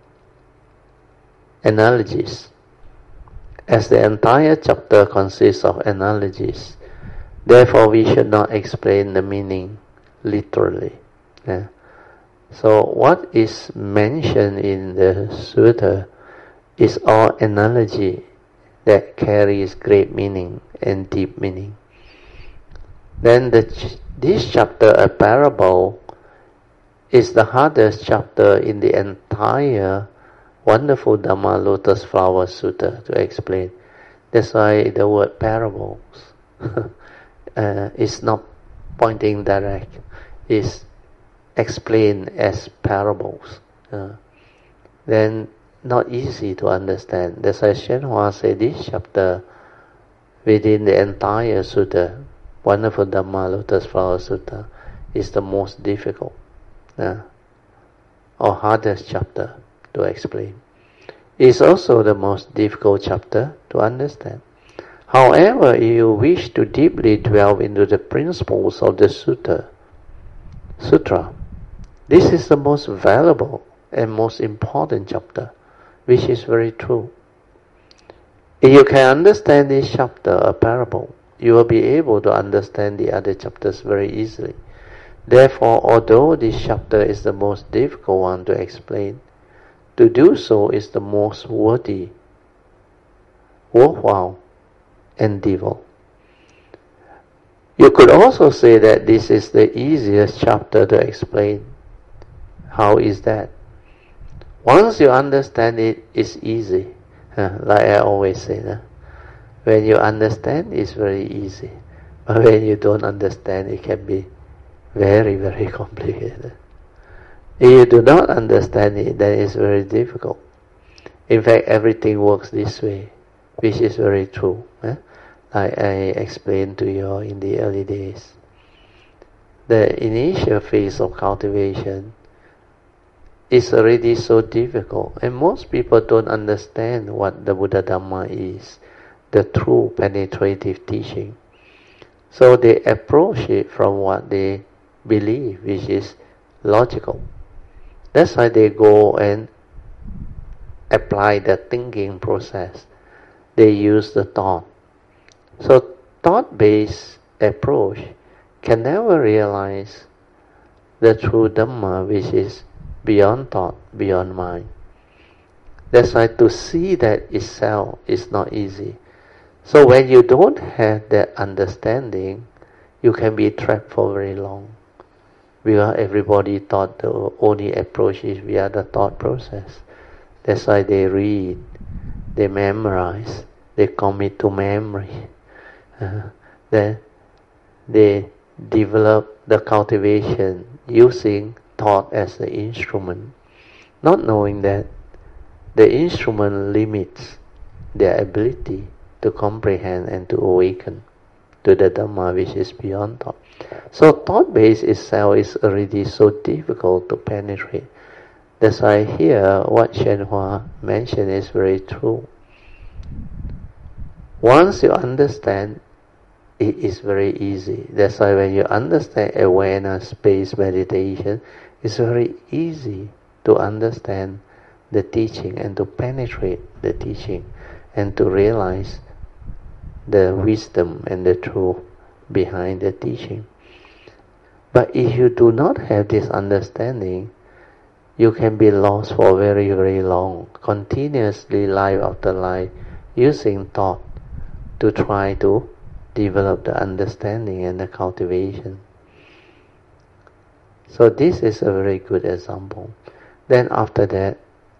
Analogies. As the entire chapter consists of analogies, therefore we should not explain the meaning literally. Yeah. So what is mentioned in the sutta is all analogy that carries great meaning and deep meaning. Then the ch- this chapter, a parable, is the hardest chapter in the entire wonderful Dhamma Lotus Flower Sutta to explain. That's why the word parables uh, is not pointing direct, is explained as parables. Uh, then not easy to understand. That's why Shenhua said this chapter within the entire sutta, wonderful Dhamma Lotus Flower Sutta, is the most difficult uh, or hardest chapter to explain. It's also the most difficult chapter to understand. However, if you wish to deeply delve into the principles of the sutta, sutra, this is the most valuable and most important chapter, which is very true. If you can understand this chapter, a parable, you will be able to understand the other chapters very easily. Therefore, although this chapter is the most difficult one to explain, to do so is the most worthy, worthwhile endeavor. You could also say that this is the easiest chapter to explain. How is that? Once you understand it, it's easy. Uh, like I always say, uh, when you understand, it's very easy. But when you don't understand, it can be very, very complicated. If you do not understand it, then it's very difficult. In fact, everything works this way, which is very true. Eh? Like I explained to you in the early days. The initial phase of cultivation is already so difficult, and most people don't understand what the Buddha Dhamma is, the true penetrative teaching. So they approach it from what they believe, which is logical. That's why they go and apply the thinking process. They use the thought. So thought-based approach can never realize the true Dhamma, which is beyond thought, beyond mind. That's why to see that itself is not easy. So when you don't have that understanding, you can be trapped for very long. Because everybody thought the only approach is via the thought process. That's why they read, they memorize, they commit to memory. Uh, then they develop the cultivation using thought as the instrument, not knowing that the instrument limits their ability to comprehend and to awaken to the Dhamma which is beyond thought. So thought-based itself is already so difficult to penetrate. That's why here what Shenhua mentioned is very true. Once you understand, it is very easy. That's why when you understand awareness-based meditation, it's very easy to understand the teaching and to penetrate the teaching and to realize the wisdom and the truth behind the teaching. But if you do not have this understanding, you can be lost for very, very long, continuously life after life, using thought to try to develop the understanding and the cultivation. So this is a very good example. Then after that,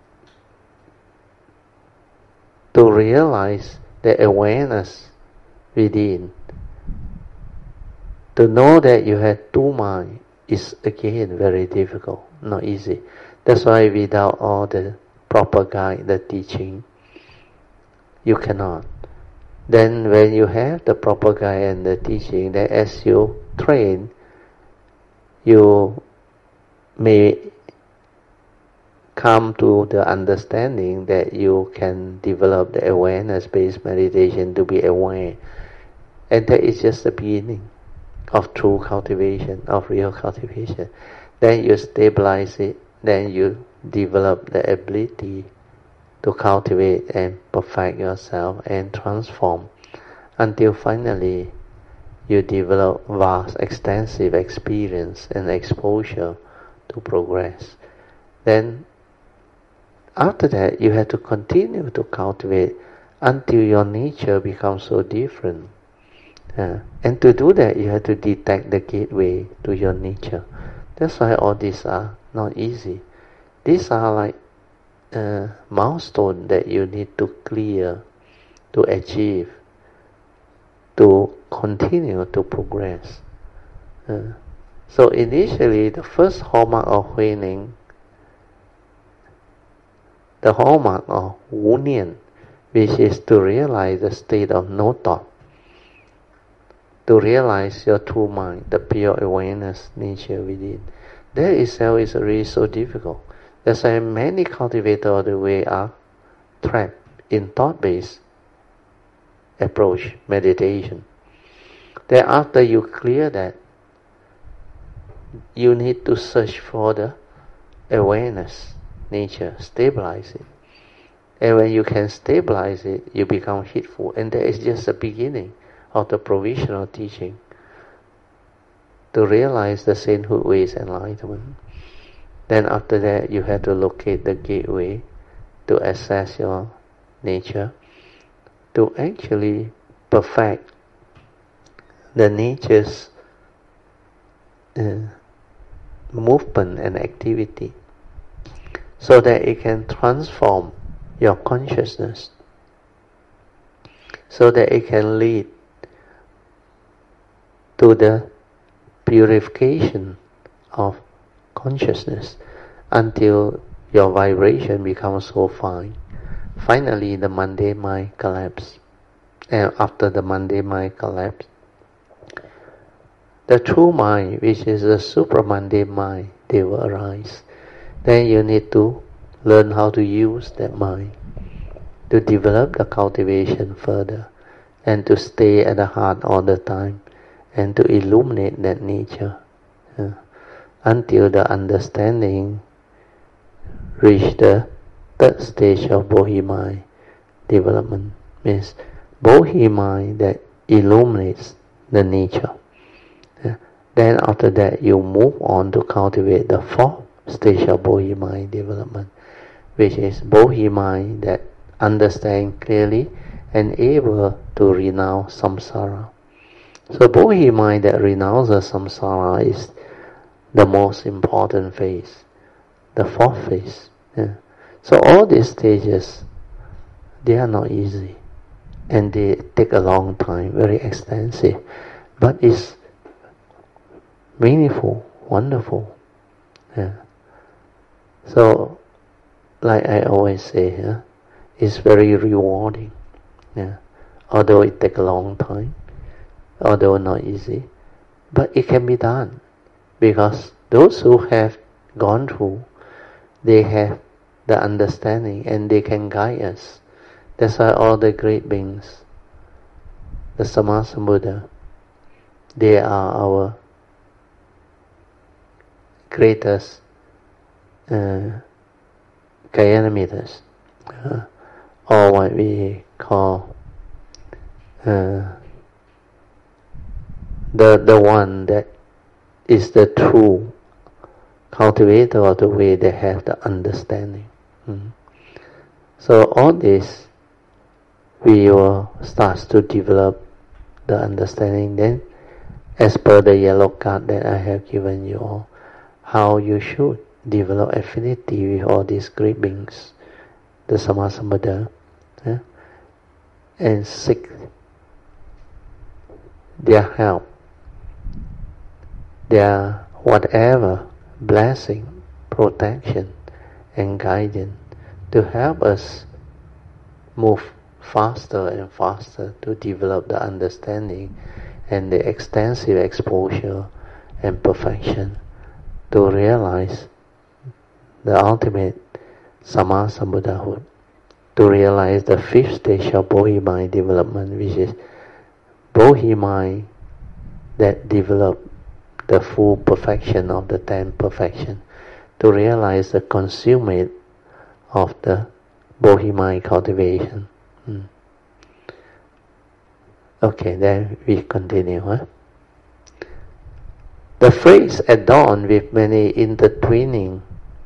to realize the awareness within, to know that you have two minds is again very difficult, not easy. That's why without all the proper guide, the teaching, you cannot. Then when you have the proper guide and the teaching, then as you train, you may come to the understanding that you can develop the awareness-based meditation to be aware. And that is just the beginning of true cultivation, of real cultivation. Then you stabilize it, then you develop the ability to cultivate and perfect yourself and transform until finally you develop vast, extensive experience and exposure to progress. Then after that, you have to continue to cultivate until your nature becomes so different. Uh, and to do that, you have to detect the gateway to your nature. That's why all these are not easy. These are like uh, milestones that you need to clear, to achieve, to continue to progress. Uh, so initially, the first hallmark of Huining, the hallmark of Wu Nian, which is to realize the state of no thought, to realize your true mind, the pure awareness nature within. That itself is really so difficult. That's why many cultivators of the way are trapped in thought-based approach, meditation. Then after you clear that, you need to search for the awareness nature, stabilize it. And when you can stabilize it, you become heedful. And that is just the beginning of the provisional teaching. To realize the sainthood way is enlightenment. Then after that, you have to locate the gateway to assess your nature, to actually perfect the nature's uh, movement and activity, so that it can transform your consciousness, so that it can lead to the purification of consciousness until your vibration becomes so fine. Finally, the mundane mind collapses. And after the mundane mind collapses, the true mind, which is the supramundane mind, they will arise. Then you need to learn how to use that mind to develop the cultivation further and to stay at the heart all the time and to illuminate that nature uh, until the understanding reach the third stage of Bodhi mind development. Means Bodhi mind that illuminates the nature. Uh, then after that you move on to cultivate the fourth stage of Bodhi mind development, which is Bodhi mind that understands clearly and able to renounce samsara. So Bodhi mind that renounces samsara is the most important phase, the fourth phase. Yeah. So all these stages, they are not easy, and they take a long time, very extensive, but it's meaningful, wonderful. Yeah. So, like I always say, yeah, it's very rewarding. Yeah. Although it takes a long time, although not easy, but it can be done, because those who have gone through, they have the understanding and they can guide us. That's why all the great beings, the Sammasambuddha, they are our greatest uh, Kalyanamittas, uh, or what we call uh, the the one that is the true cultivator of the way, they have the understanding. Mm. So all this, we will start to develop the understanding. Then, as per the yellow card that I have given you all, how you should develop affinity with all these great beings, the Sammasambuddha, eh? and seek their help, their whatever blessing, protection, and guidance to help us move faster and faster to develop the understanding and the extensive exposure and perfection to realize the ultimate Sama Sambuddhahood, to realize the fifth stage of Bodhi mind development, which is Bodhi mind that develop the full perfection of the ten perfection, to realize the consummate of the Bodhi mind cultivation. Hmm. Okay, then we continue. Huh? The phrase adorned with many intertwining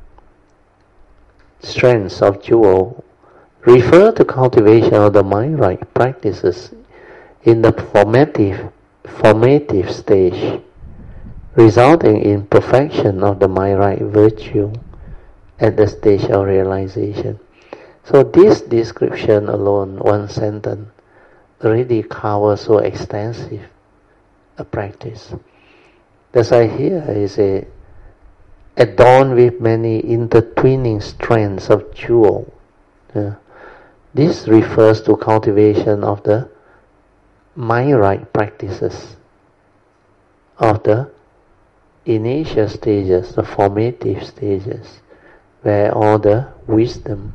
strands of jewel refer to cultivation of the mind-right practices in the formative, formative stage, resulting in perfection of the mind-right virtue at the stage of realization. So this description alone, one sentence, already covers so extensive a practice. That's why here is a adorned with many intertwining strands of jewel. Yeah. This refers to cultivation of the mind-right practices of the initial stages, the formative stages, where all the wisdom,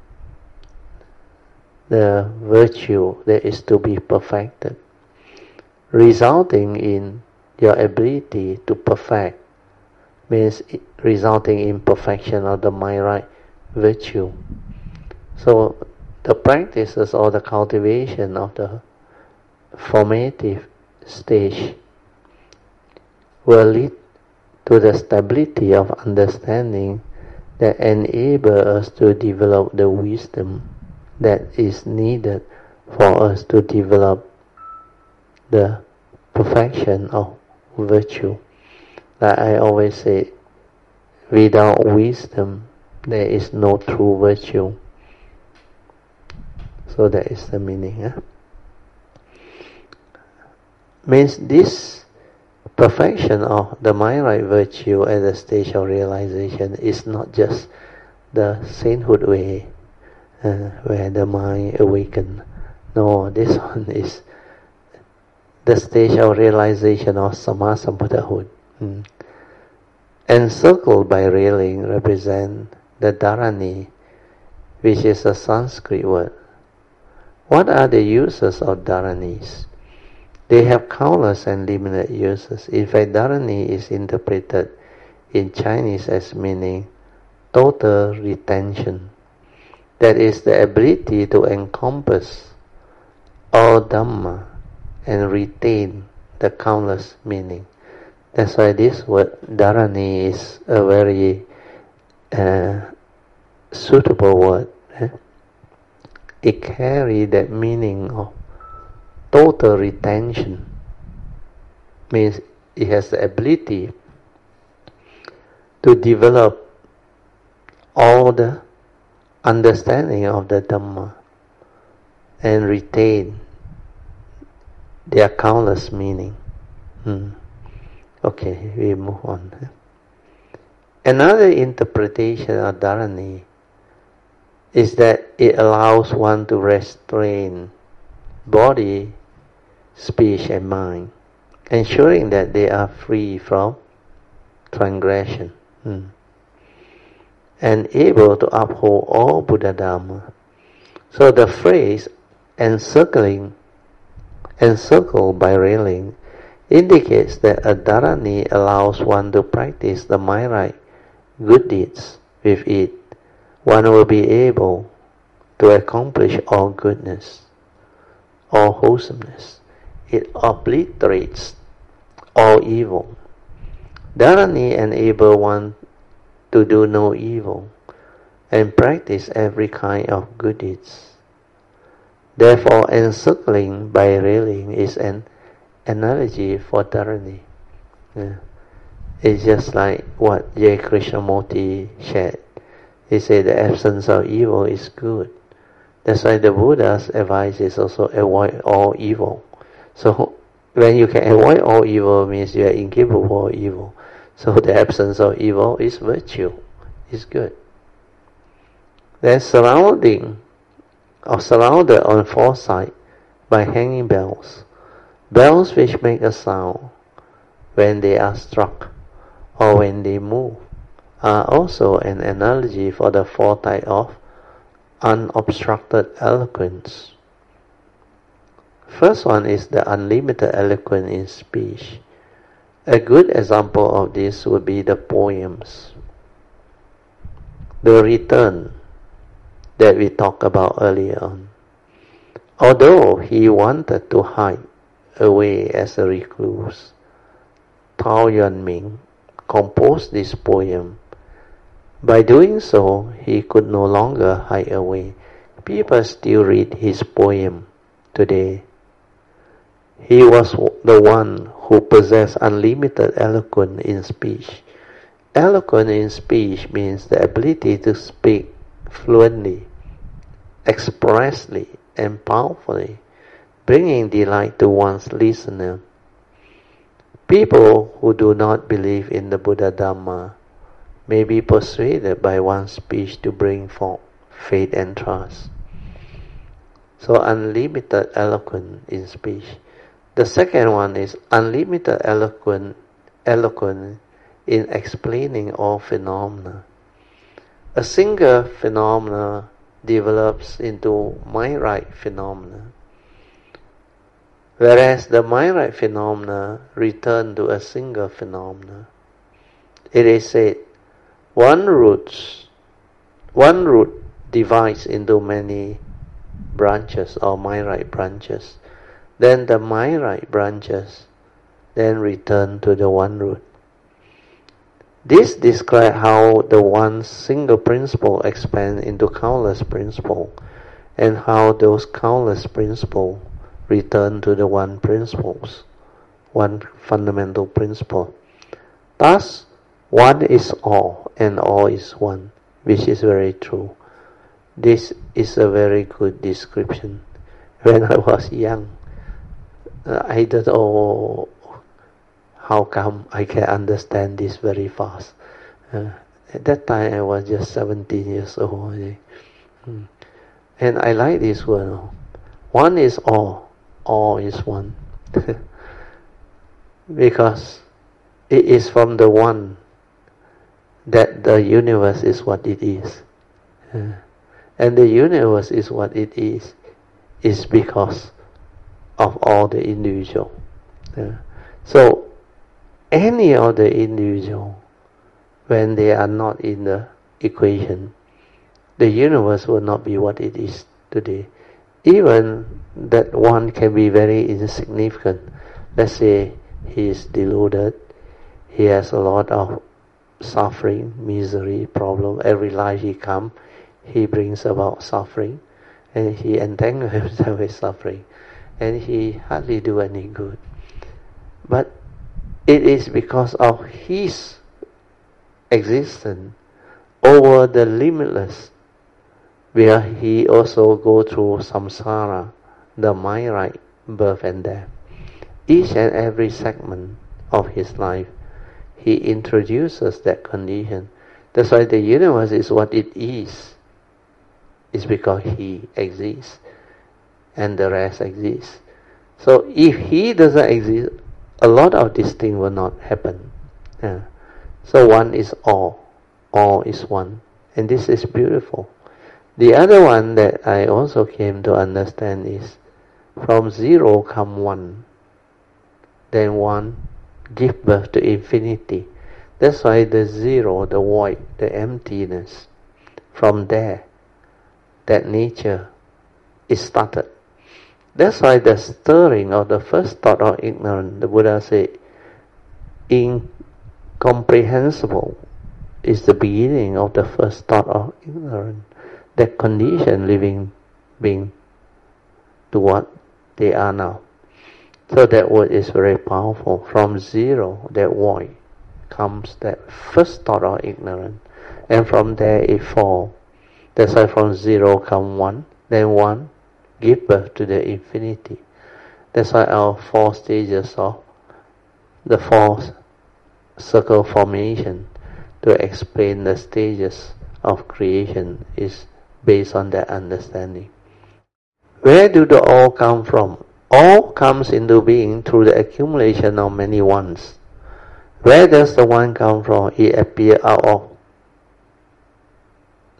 the virtue that is to be perfected, resulting in your ability to perfect, means resulting in perfection of the mind-right virtue. So the practices or the cultivation of the formative stage will lead to the stability of understanding that enable us to develop the wisdom that is needed for us to develop the perfection of virtue. Like I always say, without wisdom there is no true virtue. So that is the meaning. Huh? Means this perfection of the mind-right virtue at the stage of realization is not just the sainthood way, uh, where the mind awaken. No, this one is the stage of realization of Sama Sambuddhahood. Mm. Encircled by railing represent the Dharani, which is a Sanskrit word. What are the uses of Dharanis? They have countless and limited uses. In fact, Dharani is interpreted in Chinese as meaning total retention. That is the ability to encompass all Dhamma and retain the countless meaning. That's why this word Dharani is a very uh, suitable word. Eh? It carries that meaning of total retention. Means it has the ability to develop all the understanding of the Dhamma and retain their countless meaning. Hmm. Okay, we move on. Another interpretation of Dharani is that it allows one to restrain body, speech and mind, ensuring that they are free from transgression, hmm. and able to uphold all Buddha Dhamma. So the phrase encircling, encircled by railing indicates that a Dharani allows one to practice the mind-right good deeds. With it, one will be able to accomplish all goodness, all wholesomeness. It obliterates all evil. Dharani enables one to do no evil and practice every kind of good deeds. Therefore, encircling by railing is an analogy for Dharani. Yeah. It's just like what J. Krishnamurti said. He said the absence of evil is good. That's why the Buddha's advice is also avoid all evil. So when you can avoid all evil means you are incapable of evil. So the absence of evil is virtue, is good. Then surrounding or surrounded on four sides by hanging bells, bells which make a sound when they are struck or when they move, are also an analogy for the four types of unobstructed eloquence. First one is the unlimited eloquence in speech. A good example of this would be the poems. The return that we talked about earlier on. Although he wanted to hide away as a recluse, Tao Yuanming composed this poem. By doing so, he could no longer hide away. People still read his poem today. He was the one who possessed unlimited eloquence in speech. Eloquence in speech means the ability to speak fluently, expressly, and powerfully, bringing delight to one's listener. People who do not believe in the Buddha Dhamma may be persuaded by one's speech to bring forth faith and trust. So unlimited eloquence in speech. The second one is unlimited eloquence, eloquence in explaining all phenomena. A single phenomena develops into mind-right phenomena, whereas the mind-right phenomena return to a single phenomena. It is said, one root, one root divides into many branches or mind-right branches. Then the mind-right branches then return to the one root. This describes how the one single principle expands into countless principles, and how those countless principles return to the one principles, one fundamental principle. Thus, one is all, and all is one, which is very true. This is a very good description. When I was young, I don't know how come I can understand this very fast. Uh, at that time I was just seventeen years old. Mm. And I like this word. One is all, all is one. Because it is from the one that the universe is what it is. Uh, and the universe is what it is, is because of all the individual. Uh, so, any of the individual, when they are not in the equation, the universe will not be what it is today. Even that one can be very insignificant. Let's say he is deluded, he has a lot of suffering, misery, problem. Every life he comes, he brings about suffering, and he entangles himself with suffering, and he hardly do any good. But it is because of his existence over the limitless, where he also go through samsara, the mind-right birth and death. Each and every segment of his life, he introduces that condition. That's why the universe is what it is. It's because he exists, and the rest exists. So if he doesn't exist, a lot of these things will not happen. Yeah. So one is all, all is one, and this is beautiful. The other one that I also came to understand is, from zero come one, then one give birth to infinity. That's why the zero, the void, the emptiness, from there, that nature is started. That's why the stirring of the first thought of ignorance, the Buddha said, incomprehensible is the beginning of the first thought of ignorance. That condition living being to what they are now. So that word is very powerful. From zero, that void, comes that first thought of ignorance, and from there it falls. That's why from zero come one, then one give birth to the infinity. That's why our four stages of the four circle formation, to explain the stages of creation, is based on that understanding. Where do the all come from? All comes into being through the accumulation of many ones. Where does the one come from? It appears out of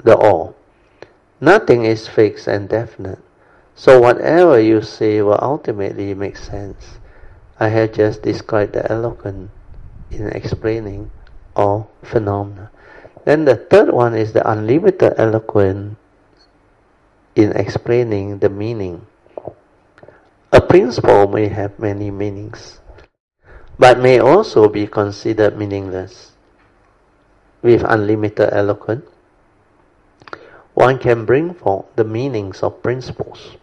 the all. Nothing is fixed and definite. So whatever you say will ultimately make sense. I have just described the eloquence in explaining all phenomena. Then the third one is the unlimited eloquence in explaining the meaning. A principle may have many meanings, but may also be considered meaningless. With unlimited eloquence, one can bring forth the meanings of principles.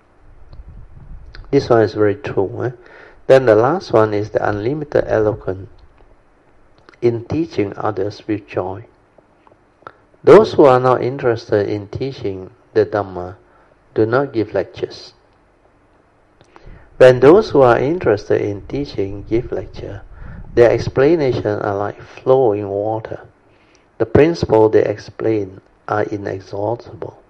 This one is very true. Eh? Then the last one is the unlimited eloquence in teaching others with joy. Those who are not interested in teaching the Dhamma do not give lectures. When those who are interested in teaching give lecture, their explanations are like flowing water. The principles they explain are inexhaustible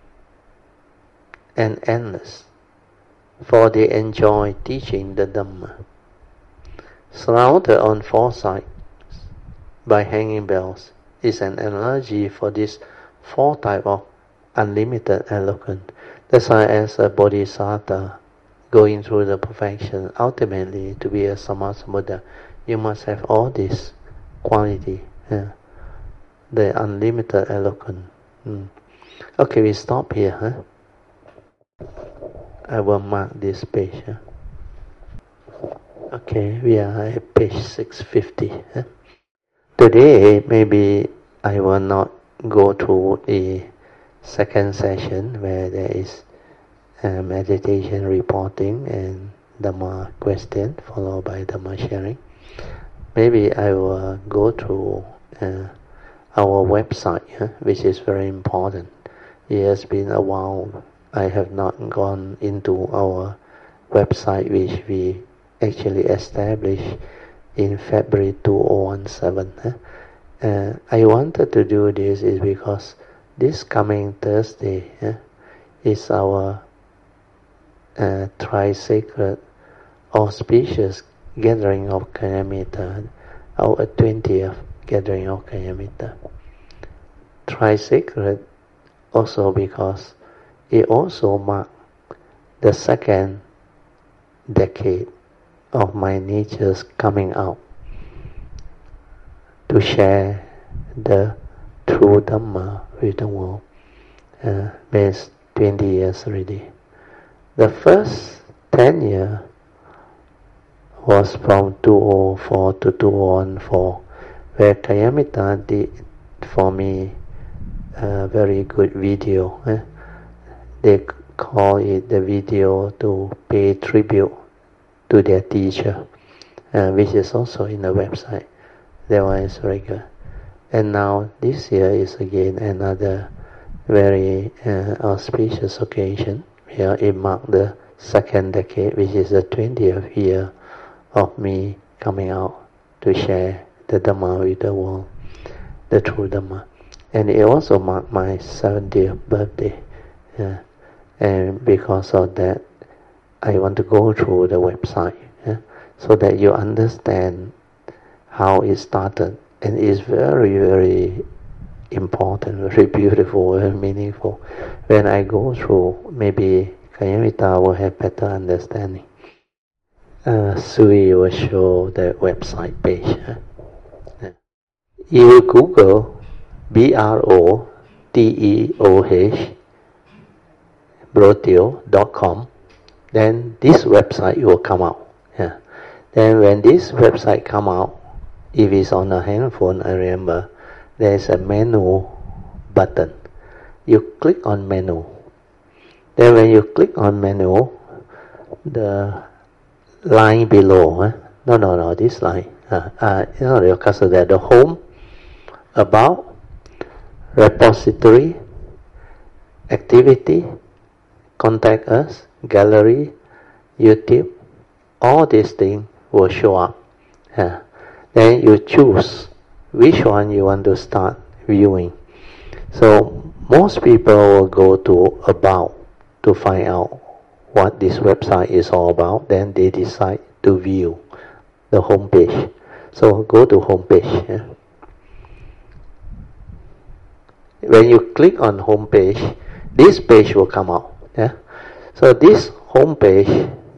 and endless, for they enjoy teaching the Dhamma. Surrounded on four sides by hanging bells is an analogy for this four type of unlimited eloquence. That's why as a bodhisattva going through the perfection, ultimately to be a Sammasambuddha, you must have all this quality, yeah. The unlimited eloquence. Mm. Okay, we stop here. Huh? I will mark this page. Huh? Okay, we are at page six fifty. Huh? Today, maybe I will not go through the second session where there is uh, meditation reporting and Dhamma question followed by Dhamma sharing. Maybe I will go through uh, our website, huh, which is very important. It has been a while I have not gone into our website, which we actually established in February two thousand seventeen. Huh? Uh, I wanted to do this is because this coming Thursday huh, is our uh, tri-sacred auspicious gathering of Kalyamita, our twentieth gathering of Kalyamita. Tri-sacred also because it also marks the second decade of my nature's coming out to share the true Dhamma with the world. Uh, it's twenty years already. The first ten years was from two thousand four to two thousand four, where Kalyamita did for me a very good video. Eh? They call it the video to pay tribute to their teacher, uh, which is also in the website. That one is very good. And now this year is again another very uh, auspicious occasion where it marked the second decade, which is the twentieth year of me coming out to share the Dhamma with the world, the true Dhamma. And it also marked my seventieth birthday. Yeah. And because of that, I want to go through the website yeah, so that you understand how it started. And it's very, very important, very beautiful, very meaningful. When I go through, maybe Kalyamita will have better understanding. Uh, Sui will show the website page. Huh? Yeah. You Google B R O T E O H broteo dot com, then this website will come out. Yeah. Then when this website come out, if it's on a handphone, I remember there's a menu button. You click on menu. Then when you click on menu, the line below, eh? no, no, no, this line, uh, uh, you know, your cursor there, the home, about, repository, activity, contact us, gallery, YouTube, all these things will show up. Yeah. Then you choose which one you want to start viewing. So most people will go to about to find out what this website is all about. Then they decide to view the home page. So go to home page. Yeah. when you click on home page, this page will come out. Yeah. So this home page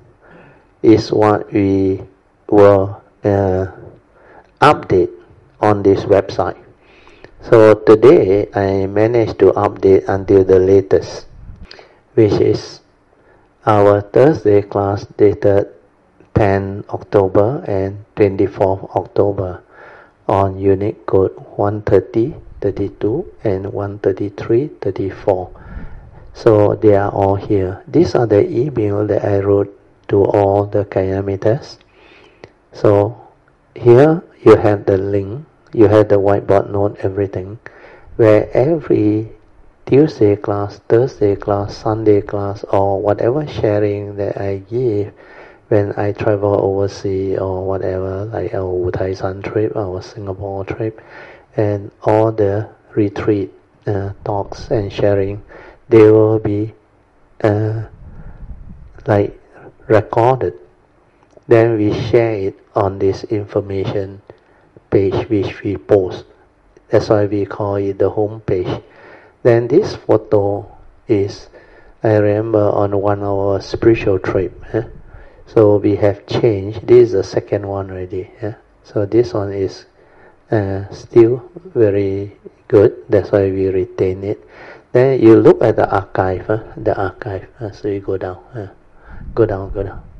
is what we will uh, update on this website. So today I managed to update until the latest, which is our Thursday class dated tenth October and twenty-fourth October on Unit Code one thirty, thirty-two and one thirty-three, thirty-four. So they are all here. These are the email that I wrote to all the Kayamitas. So here you have the link, you have the whiteboard note, everything, where every Tuesday class, Thursday class, Sunday class, or whatever sharing that I give when I travel overseas or whatever, like our Wutaisan trip, our Singapore trip, and all the retreat uh, talks and sharing, they will be uh, like recorded. Then we share it on this information page which we post. That's why we call it the home page. Then this photo is, I remember on one of our spiritual trip. Eh? So we have changed. This is the second one already. Eh? So this one is uh, still very good. That's why we retain it. Then you look at the archive. Eh? The archive. Uh, so you go down. Uh, go down. Go down.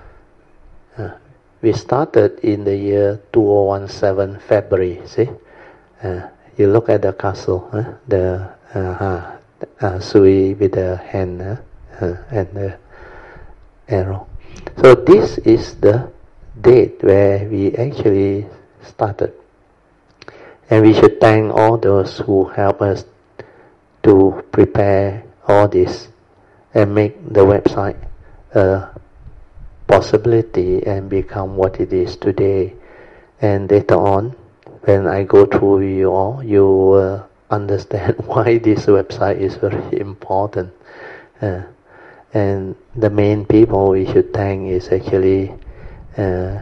Uh, we started in the year two thousand seventeen February. See, uh, you look at the castle. Eh? The uh, uh, Sui with the hand uh, uh, and the arrow. So this is the date where we actually started, and we should thank all those who help us to prepare all this and make the website a possibility and become what it is today. And later on, when I go through you all, you will understand why this website is very important. Uh, and the main people we should thank is actually uh,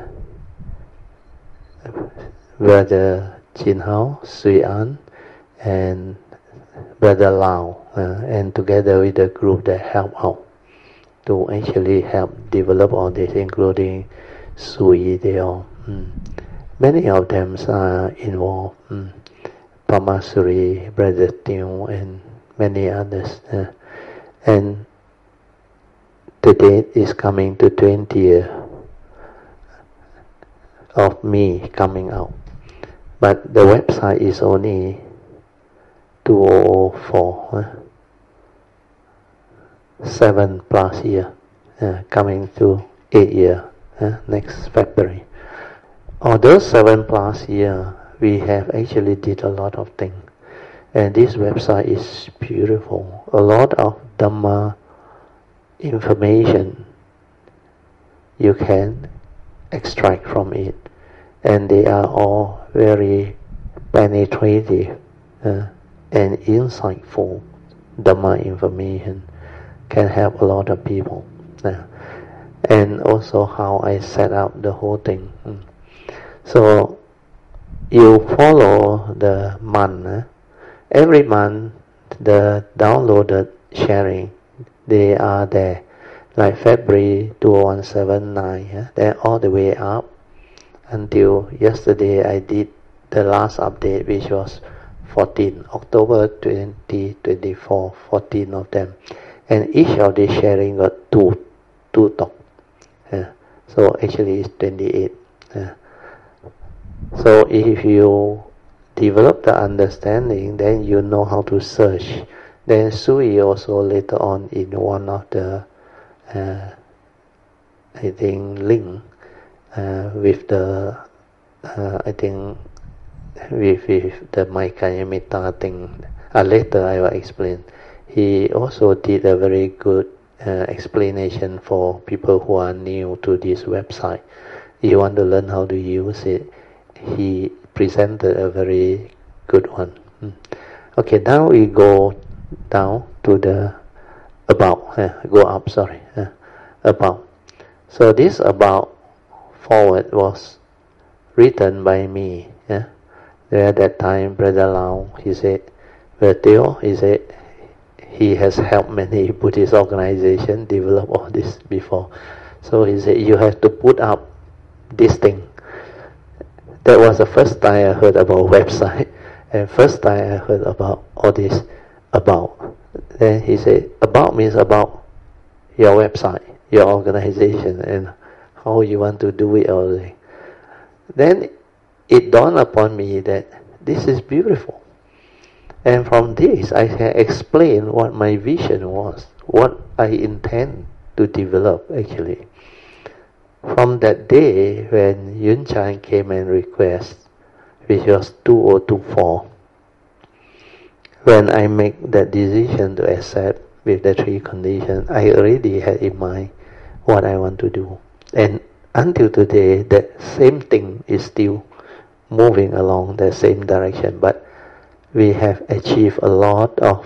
Brother Chin Hao, Sui An, and Brother Lau, uh, and together with the group that help out to actually help develop all this, including Sui, they all. Mm. Many of them are involved. Mm. Pamasuri, Brother Teo, and many others. Uh, and the date is coming to twenty years of me coming out. But the website is only two thousand four. Uh, seven plus year. Uh, coming to eight year uh, next February. Although seven plus year, we have actually did a lot of things, and this website is beautiful. A lot of Dhamma information you can extract from it, and they are all very penetrative uh, and insightful. Dhamma information can help a lot of people, uh, and also how I set up the whole thing. Mm. So you follow the month. Eh? Every month, the downloaded sharing, they are there. Like February two thousand seven, nine, eh? They're all the way up until yesterday. I did the last update, which was fourteen October twenty twenty-four. fourteen of them, and each of the sharing got two, two talk. Eh? So actually, it's twenty-eight. Eh? So if you develop the understanding, then you know how to search. Then Sui also later on in one of the, uh, I think, link uh, with the, uh, I think, with, with the Maikayamita thing. Uh, later I will explain. He also did a very good uh, explanation for people who are new to this website. You want to learn how to use it. He presented a very good one. Mm. Okay, now we go down to the about. Uh, go up, sorry. Uh, about. So this about forward was written by me. Yeah? At that time, Brother Lau, he said, But Theo, he said, he has helped many Buddhist organizations develop all this before. So he said, you have to put up this thing. That was the first time I heard about website, and first time I heard about all this about. Then he said, about means about your website, your organization, and how you want to do it all day. Then it dawned upon me that this is beautiful. And from this, I can explain what my vision was, what I intend to develop actually. From that day when Yun Chan came and requested, which was two thousand twenty-four, when I make that decision to accept with the three conditions, I already had in mind what I want to do. And until today, that same thing is still moving along the same direction, but we have achieved a lot of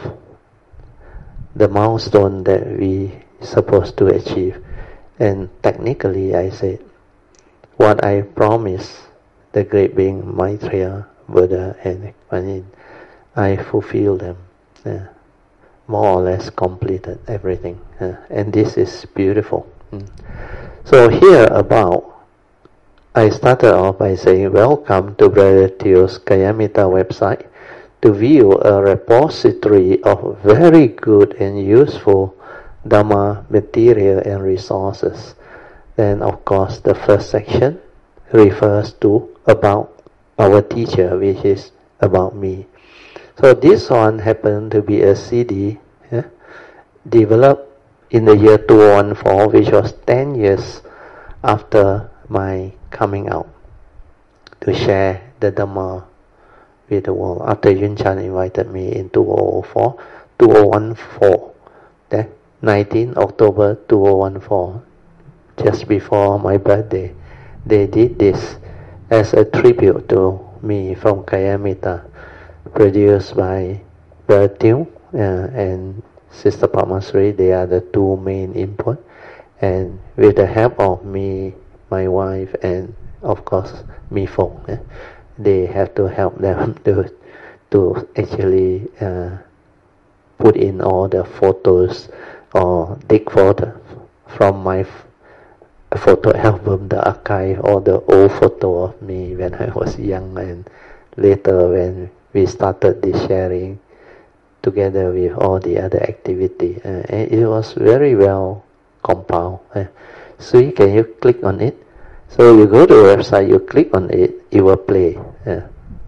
the milestone that we supposed to achieve. And technically, I said, what I promised the great being Maitreya, Buddha, and Kuan Yin, I fulfilled them. Uh, more or less completed everything. Uh, and this is beautiful. Mm. So here about, I started off by saying, welcome to Brother Theo's Kayamita website to view a repository of very good and useful Dhamma material and resources. Then of course the first section refers to about our teacher, which is about me. So this one happened to be a C D yeah, developed in the year two thousand fourteen, which was ten years after my coming out to share the Dhamma with the world. After Yun Chan invited me in two thousand four, two thousand fourteen, then nineteenth October two thousand fourteen, just before my birthday, they did this as a tribute to me from Kayamita, produced by Brother Theo uh, and Sister Padmasri. They are the two main input, and with the help of me, my wife, and of course me folk, eh, they have to help them to to actually uh, put in all the photos or take photo from my f- photo album, the archive, or the old photo of me when I was young, and later when we started this sharing together with all the other activity. Uh, and it was very well compiled. Uh, so can you click on it? So you go to the website, you click on it, it will play. Uh,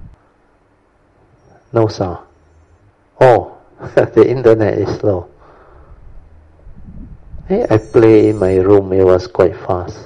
no sound. Oh, the internet is slow. Hey, I play in my room, it was quite fast.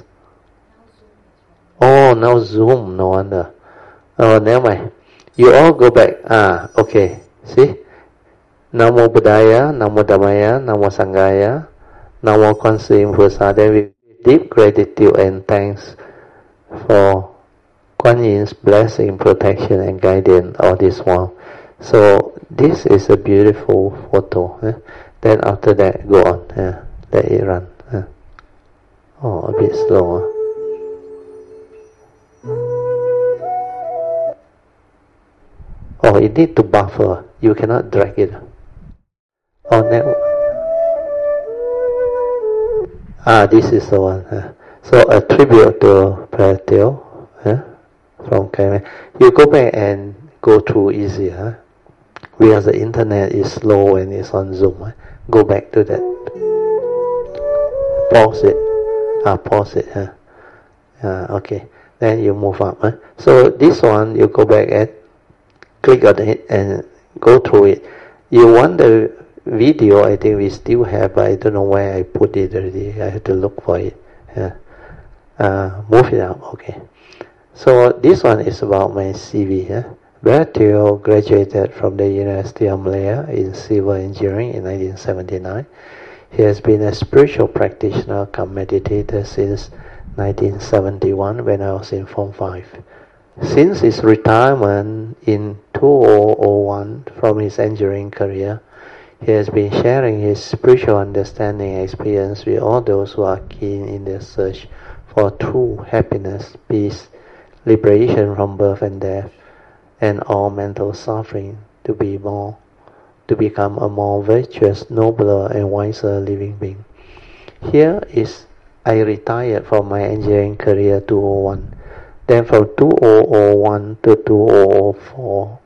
Oh, now Zoom, no wonder. Oh, never mind. You all go back. Ah, okay. See? Namo Buddhaya, Namo Dhammaya, Namo Sanghaya, Namo Kwanseum Pusa. Then with deep gratitude and thanks for Kuan Yin's blessing, protection, and guidance all this while. So this is a beautiful photo. Eh? Then after that, go on. Eh? Let it run. Eh? Oh, a bit slower. Oh, it need to buffer. You cannot drag it. Oh, now. Ah, this is the one. Eh? So a tribute to Brother Theo eh? from Kayamita. You go back and go through easier. Because the internet is slow when it's on Zoom. Eh? Go back to that. Pause it. Ah, pause it. Huh? Ah, okay. Then you move up. Eh? So this one, you go back and click on it and go through it. You want the video, I think we still have, but I don't know where I put it already. I have to look for it. Yeah. Uh, move it up. Okay. So this one is about my C V. Yeah? Brother Theo graduated from the University of Malaya in civil engineering in nineteen seventy-nine. He has been a spiritual practitioner come meditator since nineteen seventy-one when I was in Form five. Since his retirement in two thousand one from his engineering career, he has been sharing his spiritual understanding and experience with all those who are keen in their search for true happiness, peace, liberation from birth and death, and all mental suffering to be more to become a more virtuous, nobler, and wiser living being. Here is I retired from my engineering career two thousand one. Then from two thousand one to two thousand four,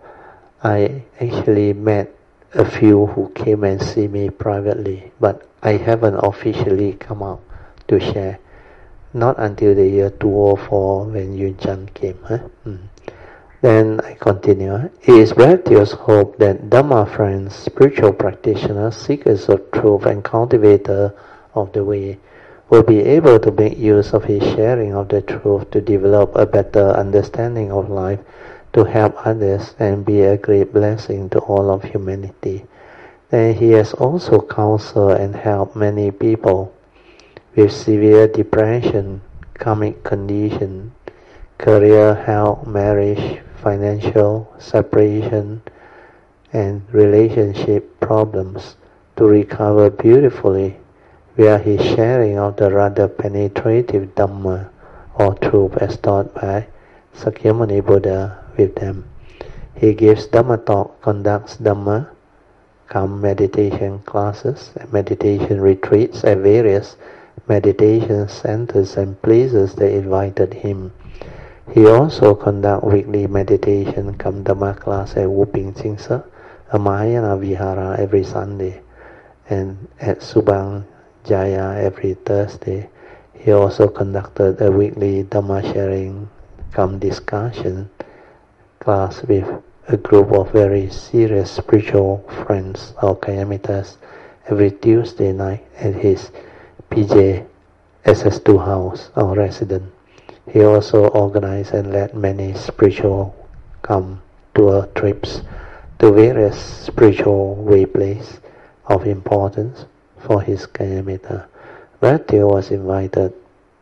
I actually met a few who came and see me privately, but I haven't officially come out to share. Not until the year two thousand four when Yun Chan came. Huh? Mm. Then I continue. It is Bradio's hope that Dhamma friends, spiritual practitioners, seekers of truth, and cultivators of the way will be able to make use of his sharing of the truth to develop a better understanding of life, to help others, and be a great blessing to all of humanity. Then he has also counseled and helped many people with severe depression, karmic condition, career, health, marriage, financial, separation, and relationship problems to recover beautifully via his sharing of the rather penetrative Dhamma or truth as taught by Sakyamuni Buddha with them. He gives Dhamma talk, conducts Dhamma, come meditation classes, meditation retreats at various meditation centers and places that invited him. He also conducts weekly meditation come Dhamma class at Wuping Chingsa, a Mahayana Vihara every Sunday, and at Subang Jaya every Thursday. He also conducted a weekly Dhamma sharing come discussion class with a group of very serious spiritual friends or Kayamitas every Tuesday night at his P J S S two house or residence. He also organized and led many spiritual come tour trips to various spiritual way places of importance for his Kayamita. Bharatia was invited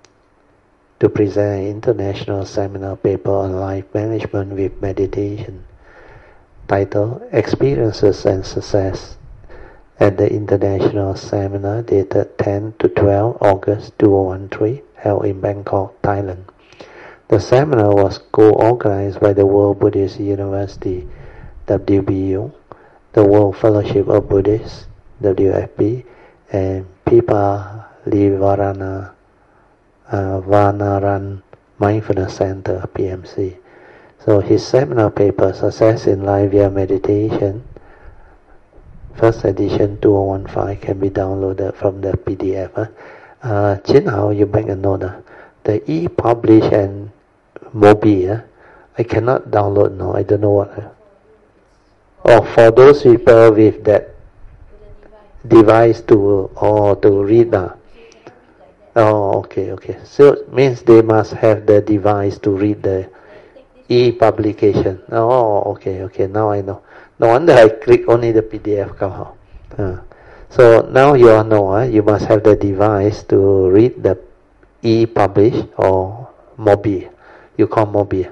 to present an international seminar paper on life management with meditation, titled Experiences and Success, at the international seminar dated ten to twelve August two thousand thirteen, held in Bangkok, Thailand. The seminar was co-organized by the World Buddhist University, W B U, the World Fellowship of Buddhists, W F B, and Pipa Livarana uh, Vanaran Mindfulness Center, P M C. So his seminar paper, Success in Life via Meditation, first edition two thousand fifteen, can be downloaded from the P D F. Huh? Uh, Chin Hao, you make a note. Huh? The e-publish and Mobi, huh? I cannot download now, I don't know what. Huh? Oh, for those people with that device to or to read. Uh. Oh, okay, okay. So it means they must have the device to read the e-publication. Oh, okay, okay. Now I know. No wonder I click only the P D F come out. Uh. So now you all know, uh, you must have the device to read the e-publish or Mobi. You call Mobi.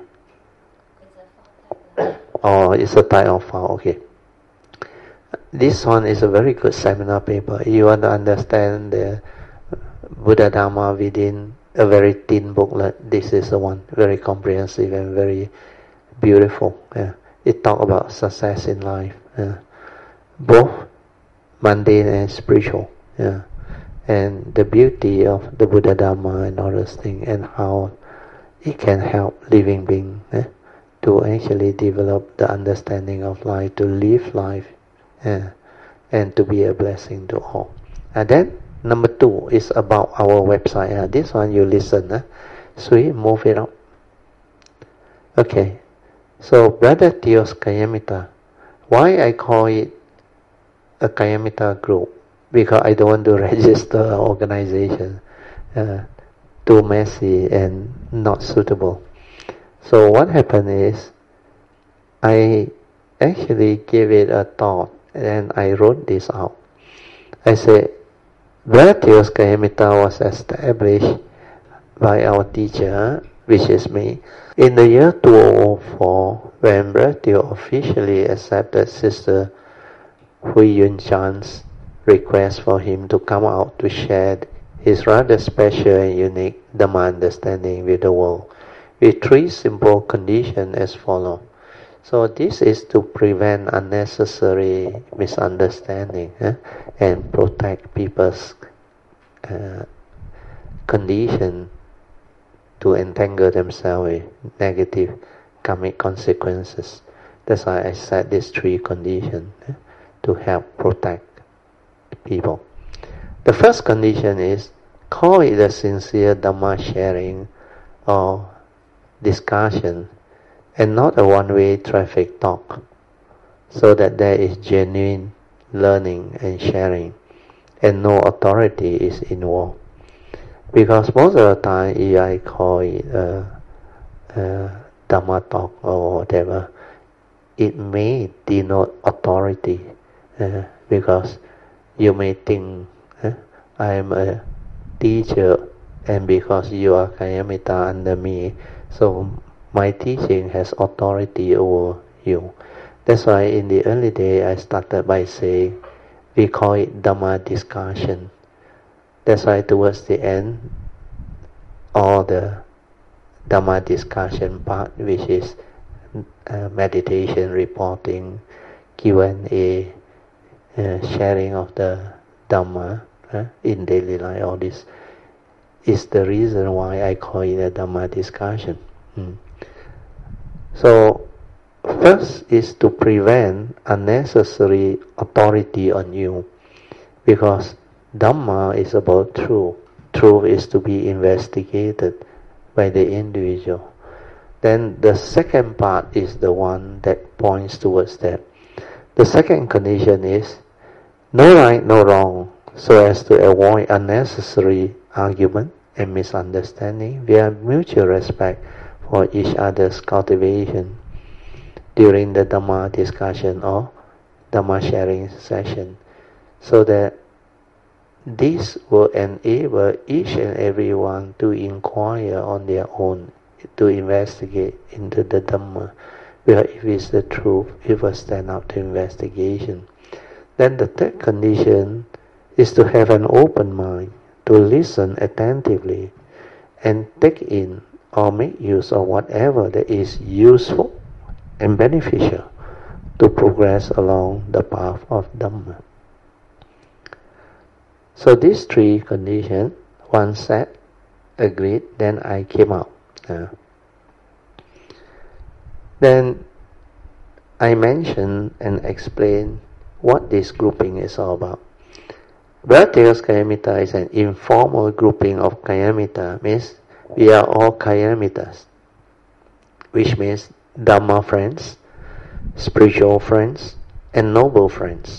Oh, it's a type of file, okay. This one is a very good seminar paper. You want to understand the Buddha Dhamma within a very thin booklet. This is the one, very comprehensive and very beautiful. Yeah. It talks about success in life, yeah. Both mundane and spiritual, yeah. And the beauty of the Buddha Dhamma and all those things, and how it can help living beings, yeah, to actually develop the understanding of life, to live life, yeah, and to be a blessing to all. And then number two is about our website. Uh, this one you listen. Uh. Sweet, move it up. Okay. So Brother Theo's Kayamita. Why I call it a Kayamita group? Because I don't want to register an organization. Uh, too messy and not suitable. So what happened is, I actually gave it a thought and I wrote this out. I said, Brother Theo's Kayamita was established by our teacher, which is me, in the year two thousand four, when Brother Theo officially accepted Sister Hui Yun Chan's request for him to come out to share his rather special and unique Dhamma understanding with the world, with three simple conditions as follows. So this is to prevent unnecessary misunderstanding eh, and protect people's uh, condition to entangle themselves with negative karmic consequences. That's why I said these three conditions eh, to help protect people. The first condition is, call it a sincere Dhamma sharing or discussion and not a one-way traffic talk, so that there is genuine learning and sharing and no authority is involved. Because most of the time, if I call it a, a Dhamma talk or whatever, it may denote authority uh, because you may think uh, I am a teacher and because you are Kayamita under me, so my teaching has authority over you. That's why in the early day I started by saying we call it Dhamma discussion. That's why towards the end, all the Dhamma discussion part, which is uh, meditation, reporting, Q and A, uh, sharing of the Dhamma uh, in daily life, all this is the reason why I call it a Dhamma discussion. Mm. So, first is to prevent unnecessary authority on you, because Dhamma is about truth. Truth is to be investigated by the individual. Then the second part is the one that points towards that. The second condition is no right, no wrong, so as to avoid unnecessary argument and misunderstanding. We have mutual respect for each other's cultivation during the Dhamma discussion or Dhamma sharing session, so that this will enable each and every one to inquire on their own, to investigate into the Dhamma, where if it's the truth, it will stand up to investigation. Then the third condition is to have an open mind, to listen attentively and take in or make use of whatever that is useful and beneficial to progress along the path of Dhamma. So these three conditions, one set, agreed, then I came out. Uh, then I mentioned and explained what this grouping is all about. Bharateya's Kayamita is an informal grouping of Kayamita, means we are all Kayamitas, which means Dhamma friends, spiritual friends, and noble friends,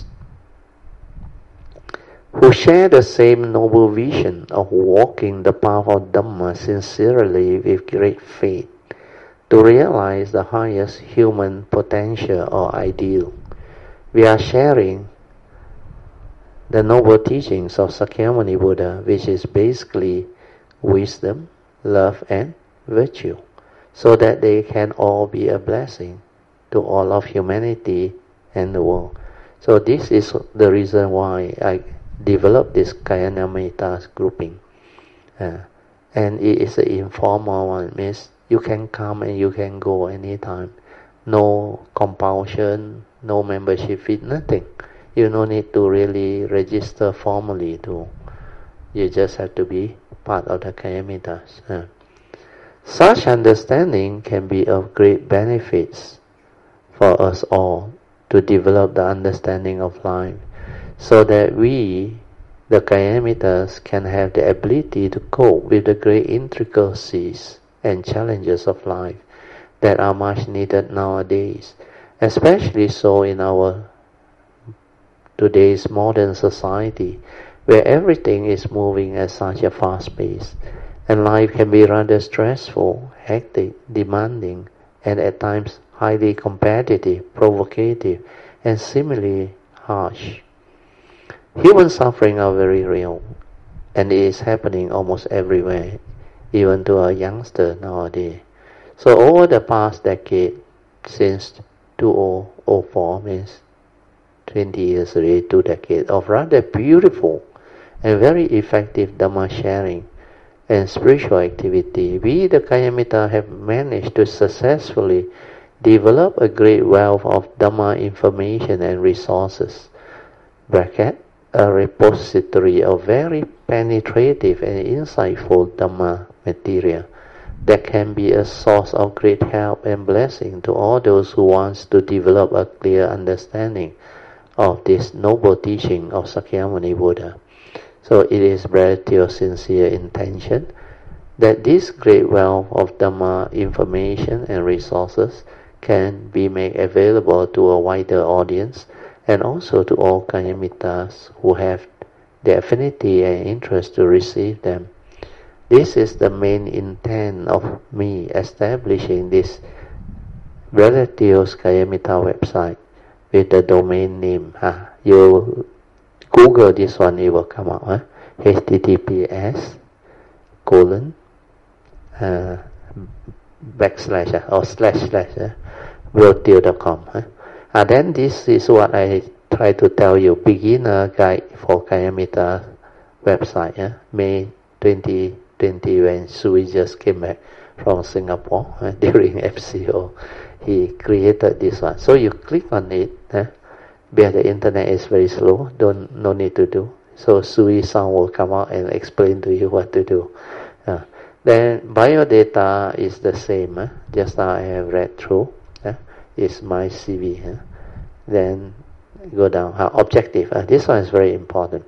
who share the same noble vision of walking the path of Dhamma sincerely with great faith to realize the highest human potential or ideal. We are sharing the noble teachings of Sakyamuni Buddha, which is basically wisdom, love, and virtue, so that they can all be a blessing to all of humanity and the world. So this is the reason why I developed this Kayamita grouping. Uh, and it is an informal one, means you can come and you can go anytime. No compulsion, no membership fee, nothing. You no need to really register formally to. You just have to be part of the Kayamitas. Uh. Such understanding can be of great benefits for us all to develop the understanding of life, so that we, the Kayamitas, can have the ability to cope with the great intricacies and challenges of life that are much needed nowadays, especially so in our today's modern society, where everything is moving at such a fast pace, and life can be rather stressful, hectic, demanding, and at times highly competitive, provocative, and similarly harsh. Human suffering are very real, and it is happening almost everywhere, even to a youngster nowadays. So over the past decade, since two thousand four, means twenty years already, two decades of rather beautiful and very effective Dhamma sharing and spiritual activity, we the Kayamita have managed to successfully develop a great wealth of Dhamma information and resources, bracket, a repository of very penetrative and insightful Dhamma material that can be a source of great help and blessing to all those who want to develop a clear understanding of this noble teaching of Sakyamuni Buddha. So it is Brother Teo's sincere intention that this great wealth of Dhamma information and resources can be made available to a wider audience and also to all Kalyamittas who have the affinity and interest to receive them. This is the main intent of me establishing this Brother Teo's Kalyamitta website with the domain name. Uh, you Google this one, it will come up. Huh? H T T P S colon uh, backslash uh, or slash slash uh, broteo dot com. Huh? And then this is what I try to tell you. Beginner guide for Kalyamitta website. Huh? May twenty twenty, when Sui just came back from Singapore uh, during F C O, he created this one. So you click on it, uh, but the internet is very slow, don't no need to do. So Sui Sang will come out and explain to you what to do. Uh, then biodata is the same. Uh, just now I have read through. Uh, it's my C V. Uh, then go down. Uh, objective. Uh, this one is very important.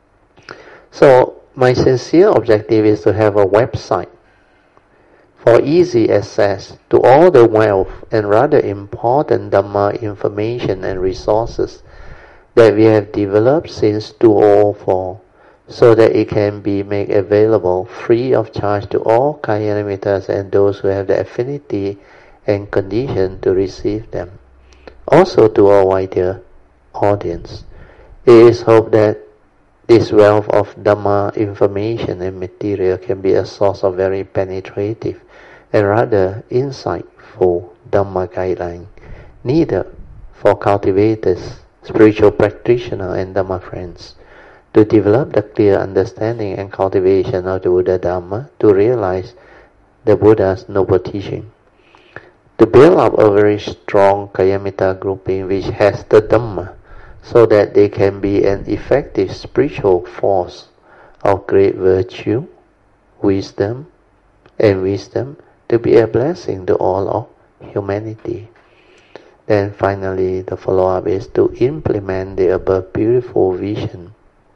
So my sincere objective is to have a website for easy access to all the wealth and rather important Dhamma information and resources that we have developed since two thousand four, so that it can be made available free of charge to all Kalyamittas and those who have the affinity and condition to receive them. Also to a wider audience. It is hoped that this wealth of Dhamma information and material can be a source of very penetrative and rather insightful Dhamma guideline needed for cultivators, spiritual practitioners and Dhamma friends to develop the clear understanding and cultivation of the Buddha Dhamma to realize the Buddha's noble teaching. To build up a very strong Kalyamitta grouping which has the Dhamma, so that they can be an effective spiritual force of great virtue, wisdom, and wisdom to be a blessing to all of humanity. Then finally, the follow-up is to implement the above beautiful vision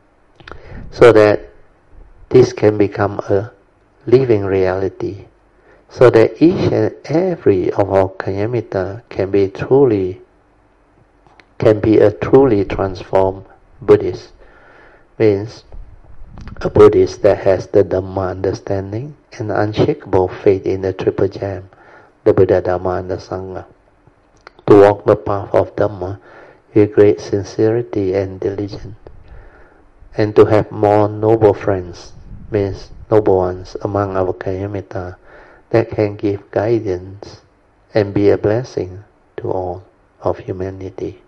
so that this can become a living reality, so that each and every of our Kalyamitta can be truly can be a truly transformed Buddhist. Means a Buddhist that has the Dhamma understanding and unshakable faith in the Triple Gem, the Buddha, Dhamma and the Sangha. To walk the path of Dhamma with great sincerity and diligence. And to have more noble friends, means noble ones among our Kalyamitta that can give guidance and be a blessing to all of humanity.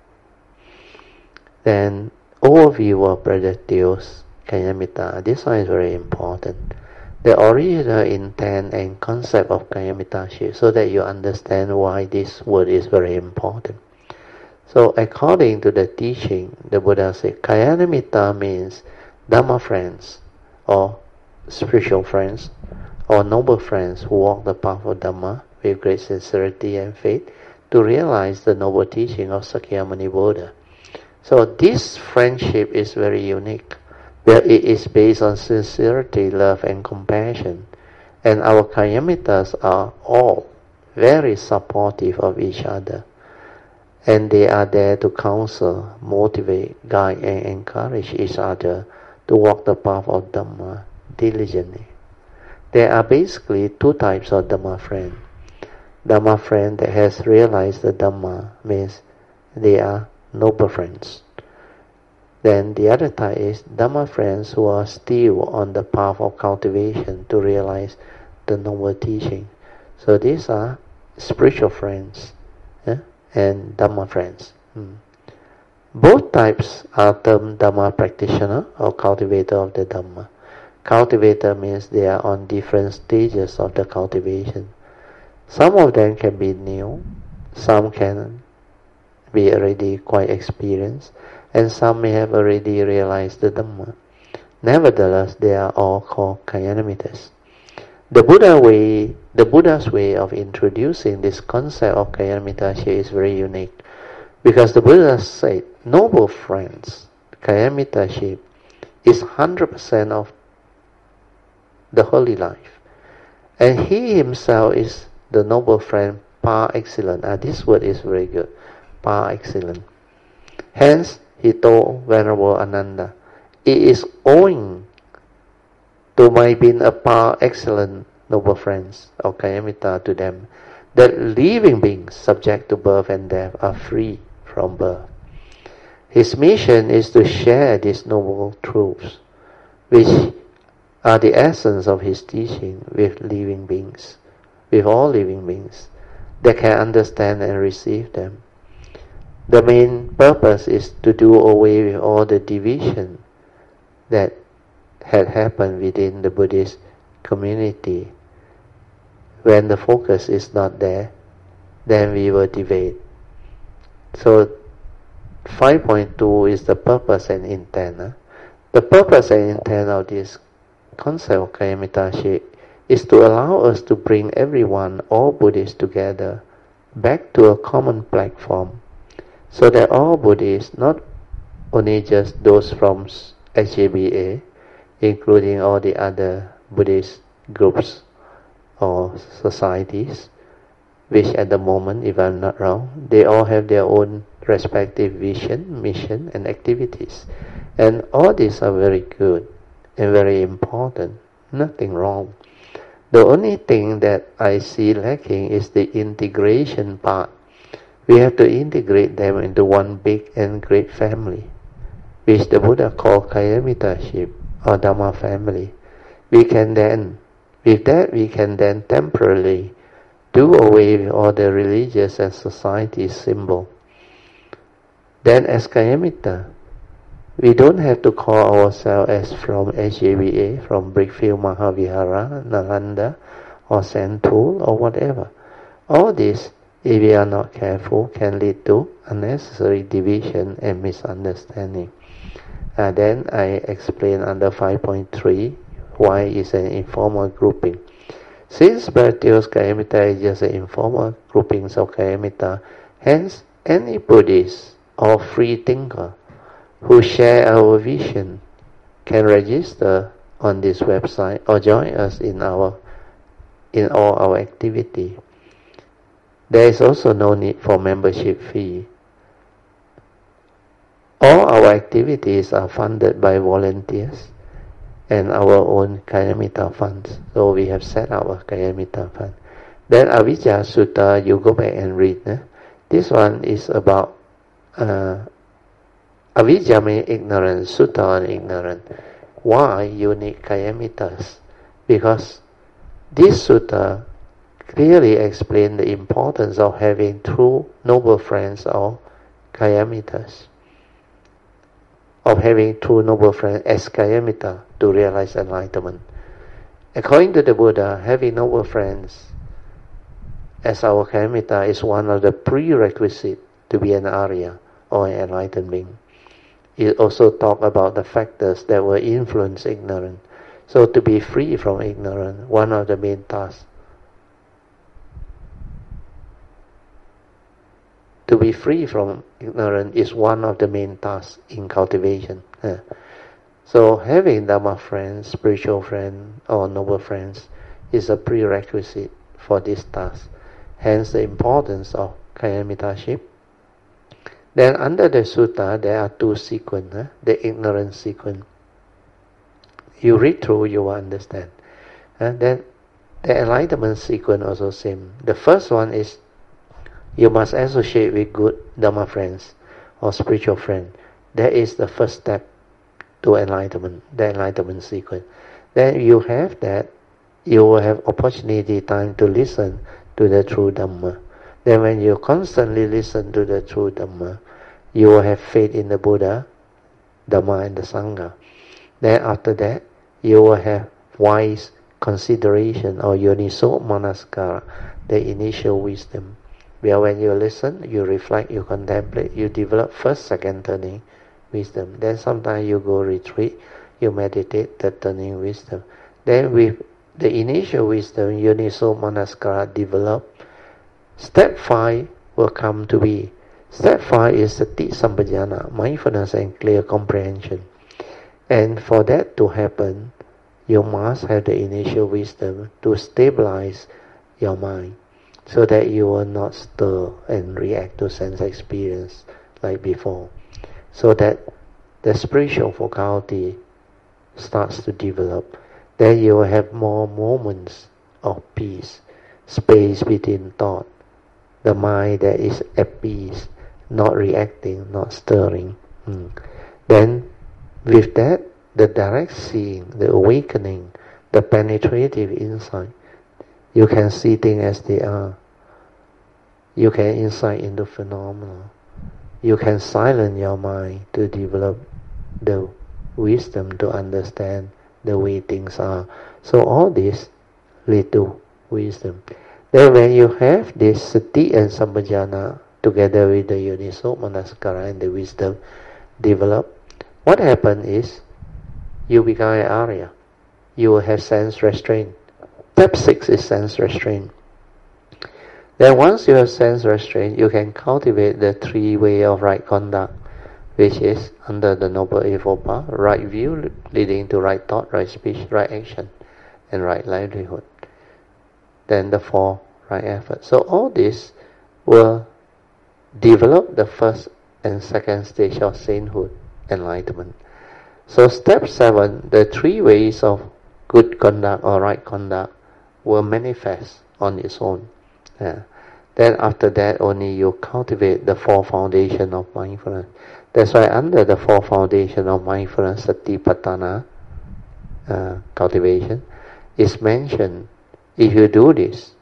Then overview of Brother Teo's Kalyamitta. This one is very important. The original intent and concept of Kalyamitaship, so that you understand why this word is very important. So according to the teaching, the Buddha said Kalyamitta means Dhamma friends or spiritual friends or noble friends who walk the path of Dhamma with great sincerity and faith to realize the noble teaching of Sakyamuni Buddha. So this friendship is very unique, where it is based on sincerity, love and compassion. And our Kalyamittas are all very supportive of each other. And they are there to counsel, motivate, guide and encourage each other to walk the path of Dhamma diligently. There are basically two types of Dhamma friend. Dhamma friend that has realized the Dhamma means they are noble friends. Then the other type is Dhamma friends who are still on the path of cultivation to realize the noble teaching. So these are spiritual friends eh? and Dhamma friends. Hmm. Both types are termed Dhamma practitioner or cultivator of the Dhamma. Cultivator means they are on different stages of the cultivation. Some of them can be new, Some can be already quite experienced, and some may have already realized the Dhamma. Nevertheless, they are all called Kalyanamittas. The Buddha way, the Buddha's way of introducing this concept of Kalyanamitaship is very unique, because the Buddha said, noble friends, Kalyanamitaship is one hundred percent of the holy life. And he himself is the noble friend par excellence. Ah, this word is very good, par excellence. Hence, he told Venerable Ananda, it is owing to my being a par excellent noble friends of Kalyamita to them that living beings subject to birth and death are free from birth. His mission is to share these noble truths, which are the essence of his teaching, with living beings, with all living beings that can understand and receive them. The main purpose is to do away with all the division that had happened within the Buddhist community. When the focus is not there, then we will divide. So five point two is the purpose and intent. Huh? The purpose and intent of this concept of Kalyanamitaship is to allow us to bring everyone, all Buddhists together, back to a common platform, so that all Buddhists, not only just those from S J B A, including all the other Buddhist groups or societies, which at the moment, if I'm not wrong, they all have their own respective vision, mission, and activities. And all these are very good and very important. Nothing wrong. The only thing that I see lacking is the integration part. We have to integrate them into one big and great family, which the Buddha called Kalyanamitaship, or Dhamma family. We can then, with that, we can then temporarily do away with all the religious and society symbol. Then as Kalyamita, we don't have to call ourselves as from S J B A, from Brickfield Mahavihara, Nalanda, or Santul, or whatever. All this, if we are not careful, can lead to unnecessary division and misunderstanding. Uh, then I explain under five point three why it's an informal grouping. Since Bharatiya's Kalyamita is just an informal grouping of Kalyamita, hence any Buddhist or free thinker who share our vision can register on this website or join us in our in all our activity. There is also no need for membership fee. All our activities are funded by volunteers and our own Kalyamita funds. So we have set up a Kalyamita fund. Then Avijja Sutta, you go back and read. Eh? This one is about uh, Avijja means ignorance, Sutta on ignorance. Why you need Kalyamitas? Because this Sutta clearly explains the importance of having true noble friends or Kalyamitas, of having true noble friends as Kalyamita to realize enlightenment. According to the Buddha, having noble friends as our Kalyamita is one of the prerequisites to be an Arya or an enlightened being. It also talks about the factors that will influence ignorance. So to be free from ignorance, one of the main tasks. To be free from ignorance is one of the main tasks in cultivation. Yeah. So having Dhamma friends, spiritual friends, or noble friends is a prerequisite for this task. Hence the importance of Kalyamitaship. Then under the sutta, there are two sequences, eh? The ignorance sequence. You read through, you will understand. And then the enlightenment sequence also same. The first one is you must associate with good Dhamma friends or spiritual friends. That is the first step to enlightenment, the enlightenment sequence. Then you have that, you will have opportunity, time to listen to the true Dhamma. Then when you constantly listen to the true Dhamma, you will have faith in the Buddha, Dhamma and the Sangha. Then after that, you will have wise consideration or yoniso manasikara, the initial wisdom. Where when you listen, you reflect, you contemplate, you develop first, second turning wisdom. Then sometimes you go retreat, you meditate, third turning wisdom. Then with the initial wisdom, Yoniso Manasikara develop. Step five will come to be. Step five is Sati Sampajana, mindfulness and clear comprehension. And for that to happen, you must have the initial wisdom to stabilize your mind, so that you will not stir and react to sense experience like before. So that the spiritual faculty starts to develop. Then you will have more moments of peace, space between thought, the mind that is at peace, not reacting, not stirring. Mm. Then with that, the direct seeing, the awakening, the penetrative insight, you can see things as they are. You can insight into phenomena. You can silence your mind to develop the wisdom to understand the way things are. So all this lead to wisdom. Then when you have this sati and sampajana together with the yoniso manasikara and the wisdom develop, what happens is you become an Arya. You will have sense restraint. Step six is sense restraint. Then once you have sense restraint, you can cultivate the three way of right conduct, which is under the Noble Eightfold Path, right view leading to right thought, right speech, right action, and right livelihood. Then the four right effort. So all this will develop the first and second stage of sainthood, enlightenment. So step seven, the three ways of good conduct or right conduct will manifest on its own. Yeah. Then after that, only you cultivate the four foundation of mindfulness. That's why under the four foundation of mindfulness, Satipatthana uh, cultivation is mentioned. If you do this,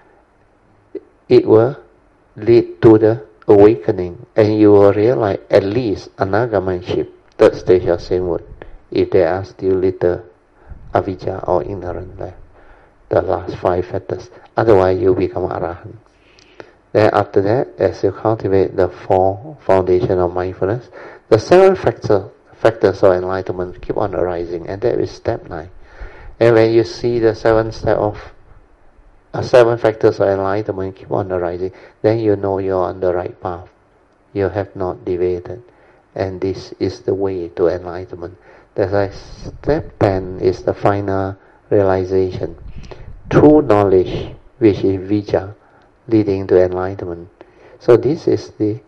it will lead to the awakening, and you will realize at least anagamanship, third stage of sainthood, if there are still little avijja or ignorance left, the last five factors. Otherwise, you become arahant. Then after that, as you cultivate the four foundation of mindfulness, the seven factor, factors of enlightenment keep on arising, and that is step nine. And when you see the seven step of uh, seven factors of enlightenment keep on arising, then you know you're on the right path. You have not deviated, and this is the way to enlightenment. That's why step ten is the final realization. True knowledge, which is vijja, leading to enlightenment. So this is the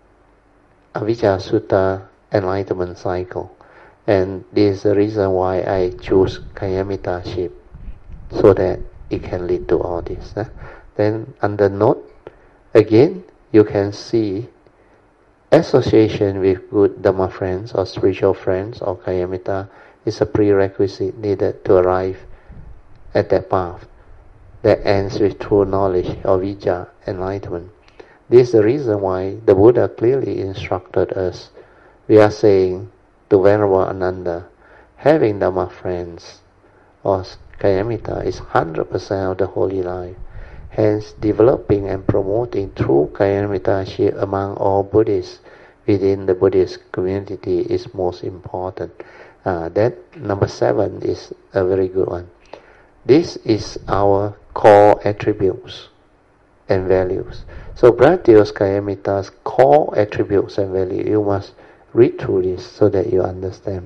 Avijja Sutta enlightenment cycle. And this is the reason why I choose Kayamittaship, so that it can lead to all this. Eh? Then under note, again, you can see association with good Dhamma friends or spiritual friends or Kayamitta is a prerequisite needed to arrive at that path that ends with true knowledge of vijja, enlightenment. This is the reason why the Buddha clearly instructed us. We are saying to Venerable Ananda, having Dhamma friends or Kayamitta is one hundred percent of the holy life. Hence, developing and promoting true Kayamittaship among all Buddhists within the Buddhist community is most important. Uh, that number seven is a very good one. This is our core attributes and values. So Bhradiyos Kayamitta's core attributes and values, you must read through this so that you understand.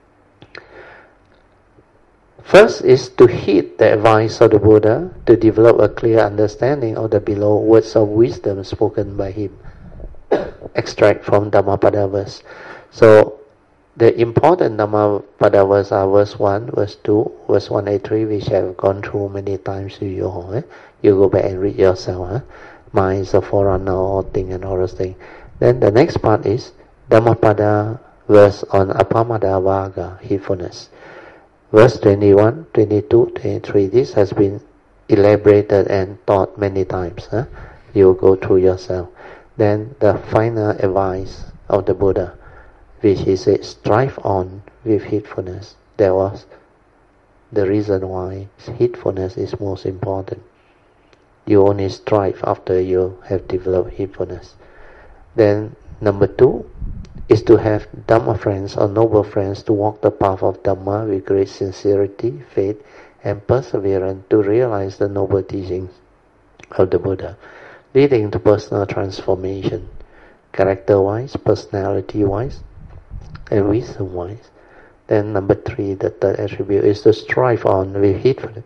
First is to heed the advice of the Buddha to develop a clear understanding of the below words of wisdom spoken by him. Extract from Dhammapada verse. So the important Dhammapada verse are verse one, verse two, verse one eighty-three, which I have gone through many times with you all. Eh? You go back and read yourself. Eh? Mind is a forerunner of all things and all those things. Then the next part is Dhammapada verse on Appamada Vaga, heedfulness. Verse twenty-one, twenty-two, twenty-three, this has been elaborated and taught many times. Huh? You go through yourself. Then the final advice of the Buddha, which he said, strive on with heedfulness. That was the reason why heedfulness is most important. You only strive after you have developed heedfulness. Then number two is to have Dhamma friends or noble friends to walk the path of Dhamma with great sincerity, faith, and perseverance to realize the noble teachings of the Buddha, leading to personal transformation, character-wise, personality-wise, and wisdom-wise. Then number three, the third attribute is to strive on with heedfulness,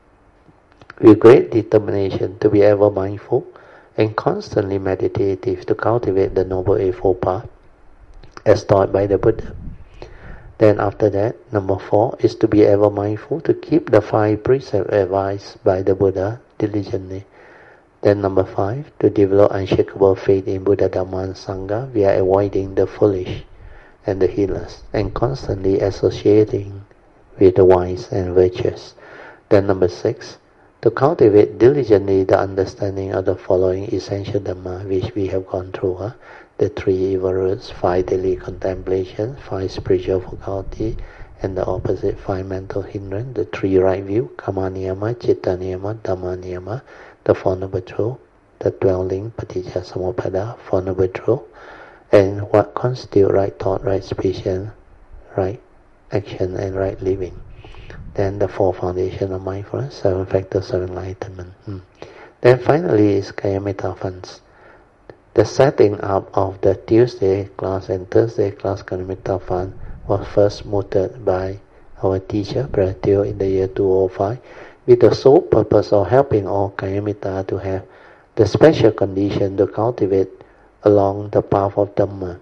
with great determination to be ever mindful and constantly meditative to cultivate the Noble Eightfold Path as taught by the Buddha. Then after that, number four is to be ever mindful to keep the five precepts advised by the Buddha diligently. Then number five, to develop unshakable faith in Buddha, Dhamma, and Sangha via avoiding the foolish and the heedless, and constantly associating with the wise and virtuous. Then number six, to cultivate diligently the understanding of the following essential Dhamma which we have gone through, huh? The three evil roots, five daily contemplations, five spiritual faculty, and the opposite five mental hindrance, the three right view, Kama Niyama, Citta Niyama, Dhamma Niyama, the Four Noble Truths, the dwelling, Paticca Samuppada, Four Noble Truths, and what constitutes right thought, right speech, and right action, and right living. Then the four foundation of mindfulness, seven factors of enlightenment. Hmm. Then finally is Kayamita funds. The setting up of the Tuesday class and Thursday class Kayamita fund was first mooted by our teacher, Brother Teo, in the year two thousand five, with the sole purpose of helping all Kayamita to have the special condition to cultivate along the path of Dhamma.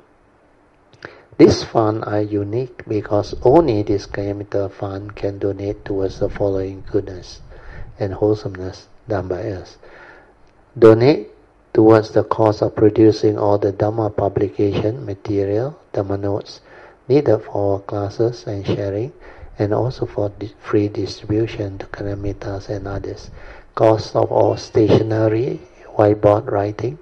These funds are unique because only this Kayamita fund can donate towards the following goodness and wholesomeness done by us. Donate towards the cost of producing all the Dhamma publication material, Dhamma notes, needed for classes and sharing, and also for di- free distribution to Kayamitas and others. Cost of all stationery, whiteboard writing,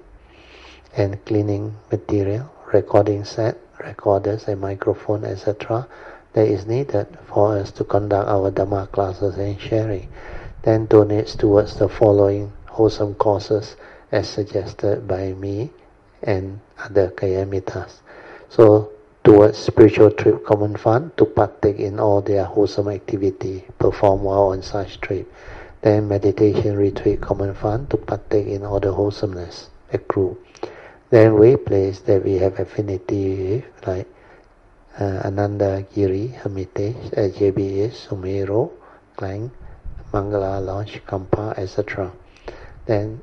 and cleaning material, recording set, recorders and microphone, et cetera that is needed for us to conduct our Dhamma classes and sharing. Then donates towards the following wholesome causes as suggested by me and other Kayamitas. So towards spiritual trip common fund to partake in all their wholesome activity performed while on such trip. Then meditation retreat common fund to partake in all the wholesomeness accrue. Then way place that we have affinity with, like uh, Ananda Giri, Hermitage, L J B S, Sumero, Klang, Mangala Lodge, Kampa, et cetera. Then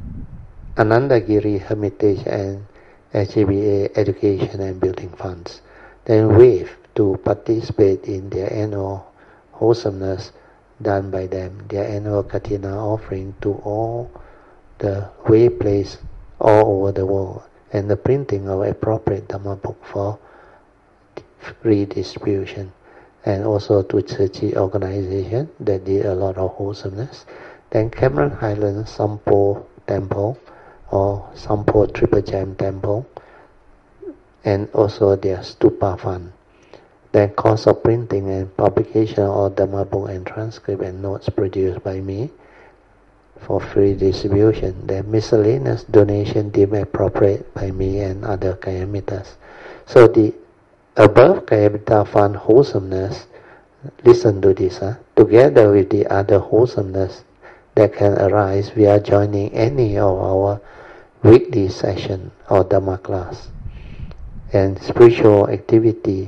Ananda Giri, Hermitage, and L J B A Education and Building Funds. Then wave to participate in their annual wholesomeness done by them, their annual Katina offering to all the way place all over the world, and the printing of appropriate Dhamma book for free distribution, and also to Churchy organization that did a lot of wholesomeness. Then Cameron Highlands Sampo Temple or Sampo Triple Gem Temple, and also their Stupa Fund. Then cost of printing and publication of Dhamma book and transcript and notes produced by me for free distribution. The miscellaneous donation deemed appropriate by me and other Kayamitas. So the above Kayamita fund wholesomeness, listen to this, huh? Together with the other wholesomeness that can arise via joining any of our weekly session or Dhamma class and spiritual activity,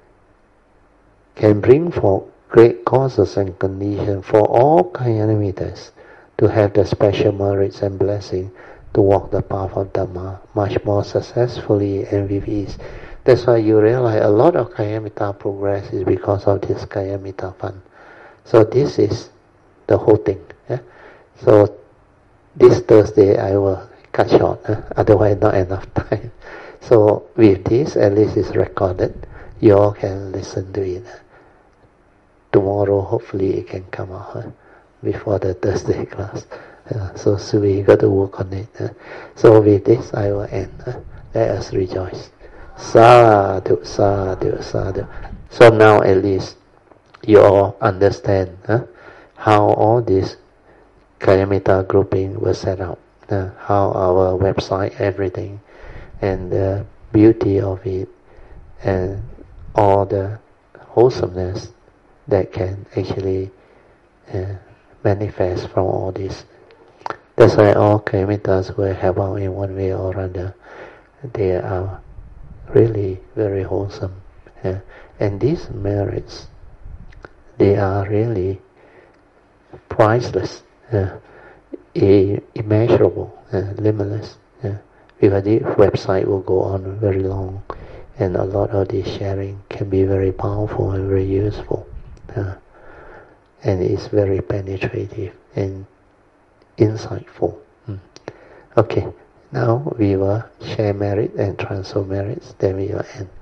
can bring forth great causes and conditions for all Kayamitas to have the special merits and blessing to walk the path of Dhamma much more successfully and with ease. That's why you realize a lot of Kayamita progress is because of this Kayamita fund. So this is the whole thing. Yeah? So this Thursday I will cut short, eh? Otherwise not enough time. So with this, at least it's recorded. You all can listen to it. Tomorrow hopefully it can come out. Eh? Before the Thursday class. Uh, so, so we got to work on it. Uh. So with this I will end. Uh. Let us rejoice. Sadhu, sadhu, sadhu. So now at least you all understand uh, how all this Kayamita grouping was set up, uh, how our website, everything, and the beauty of it, and all the wholesomeness that can actually uh, manifest from all this. That's why all Kayamitas will help out in one way or other. They are really very wholesome. Uh, and these merits, they are really priceless, uh, immeasurable, uh, limitless. Uh, because the website will go on very long, and a lot of this sharing can be very powerful and very useful. Uh, and it's very penetrative and insightful. Mm. Okay, now we will share merit and transfer merits, then we will end.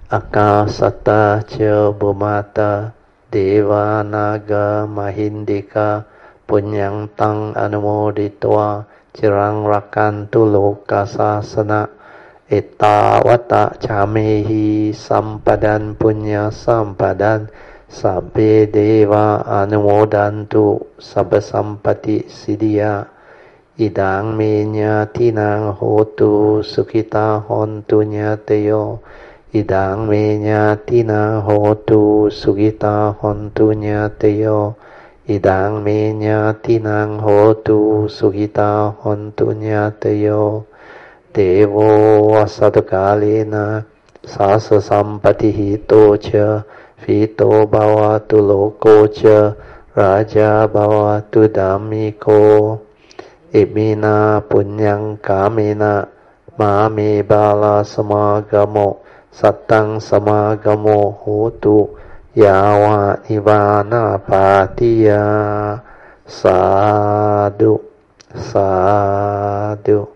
Akasata cha bhumata deva naga mahindika punyang tang anumoditwa cirang rakantu lokasasana ettavata chamehi sampadan punya sampadan sabbe deva anumodantu sabba sampati siddhya idang menya tinang hotu sukita hontu nyateyo idang menya tinang hotu sukita hontu nyateyo idang menya tinang hotu sukita hontu nyateyo devo asatakalena sasa sampati hito cha Vito bhavatu loko cha raja bhavatu dhammiko imina punyang kamena mame bala samagamo sattang samagamo hotu yawa nivana patiya sadhu sadhu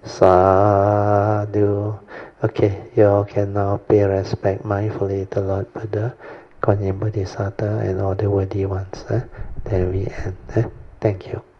sadhu. Okay, you all can now pay respect mindfully to Lord Buddha, Kuan Yin Bodhisattva, and all the worthy ones. Eh? Then we end. Eh? Thank you.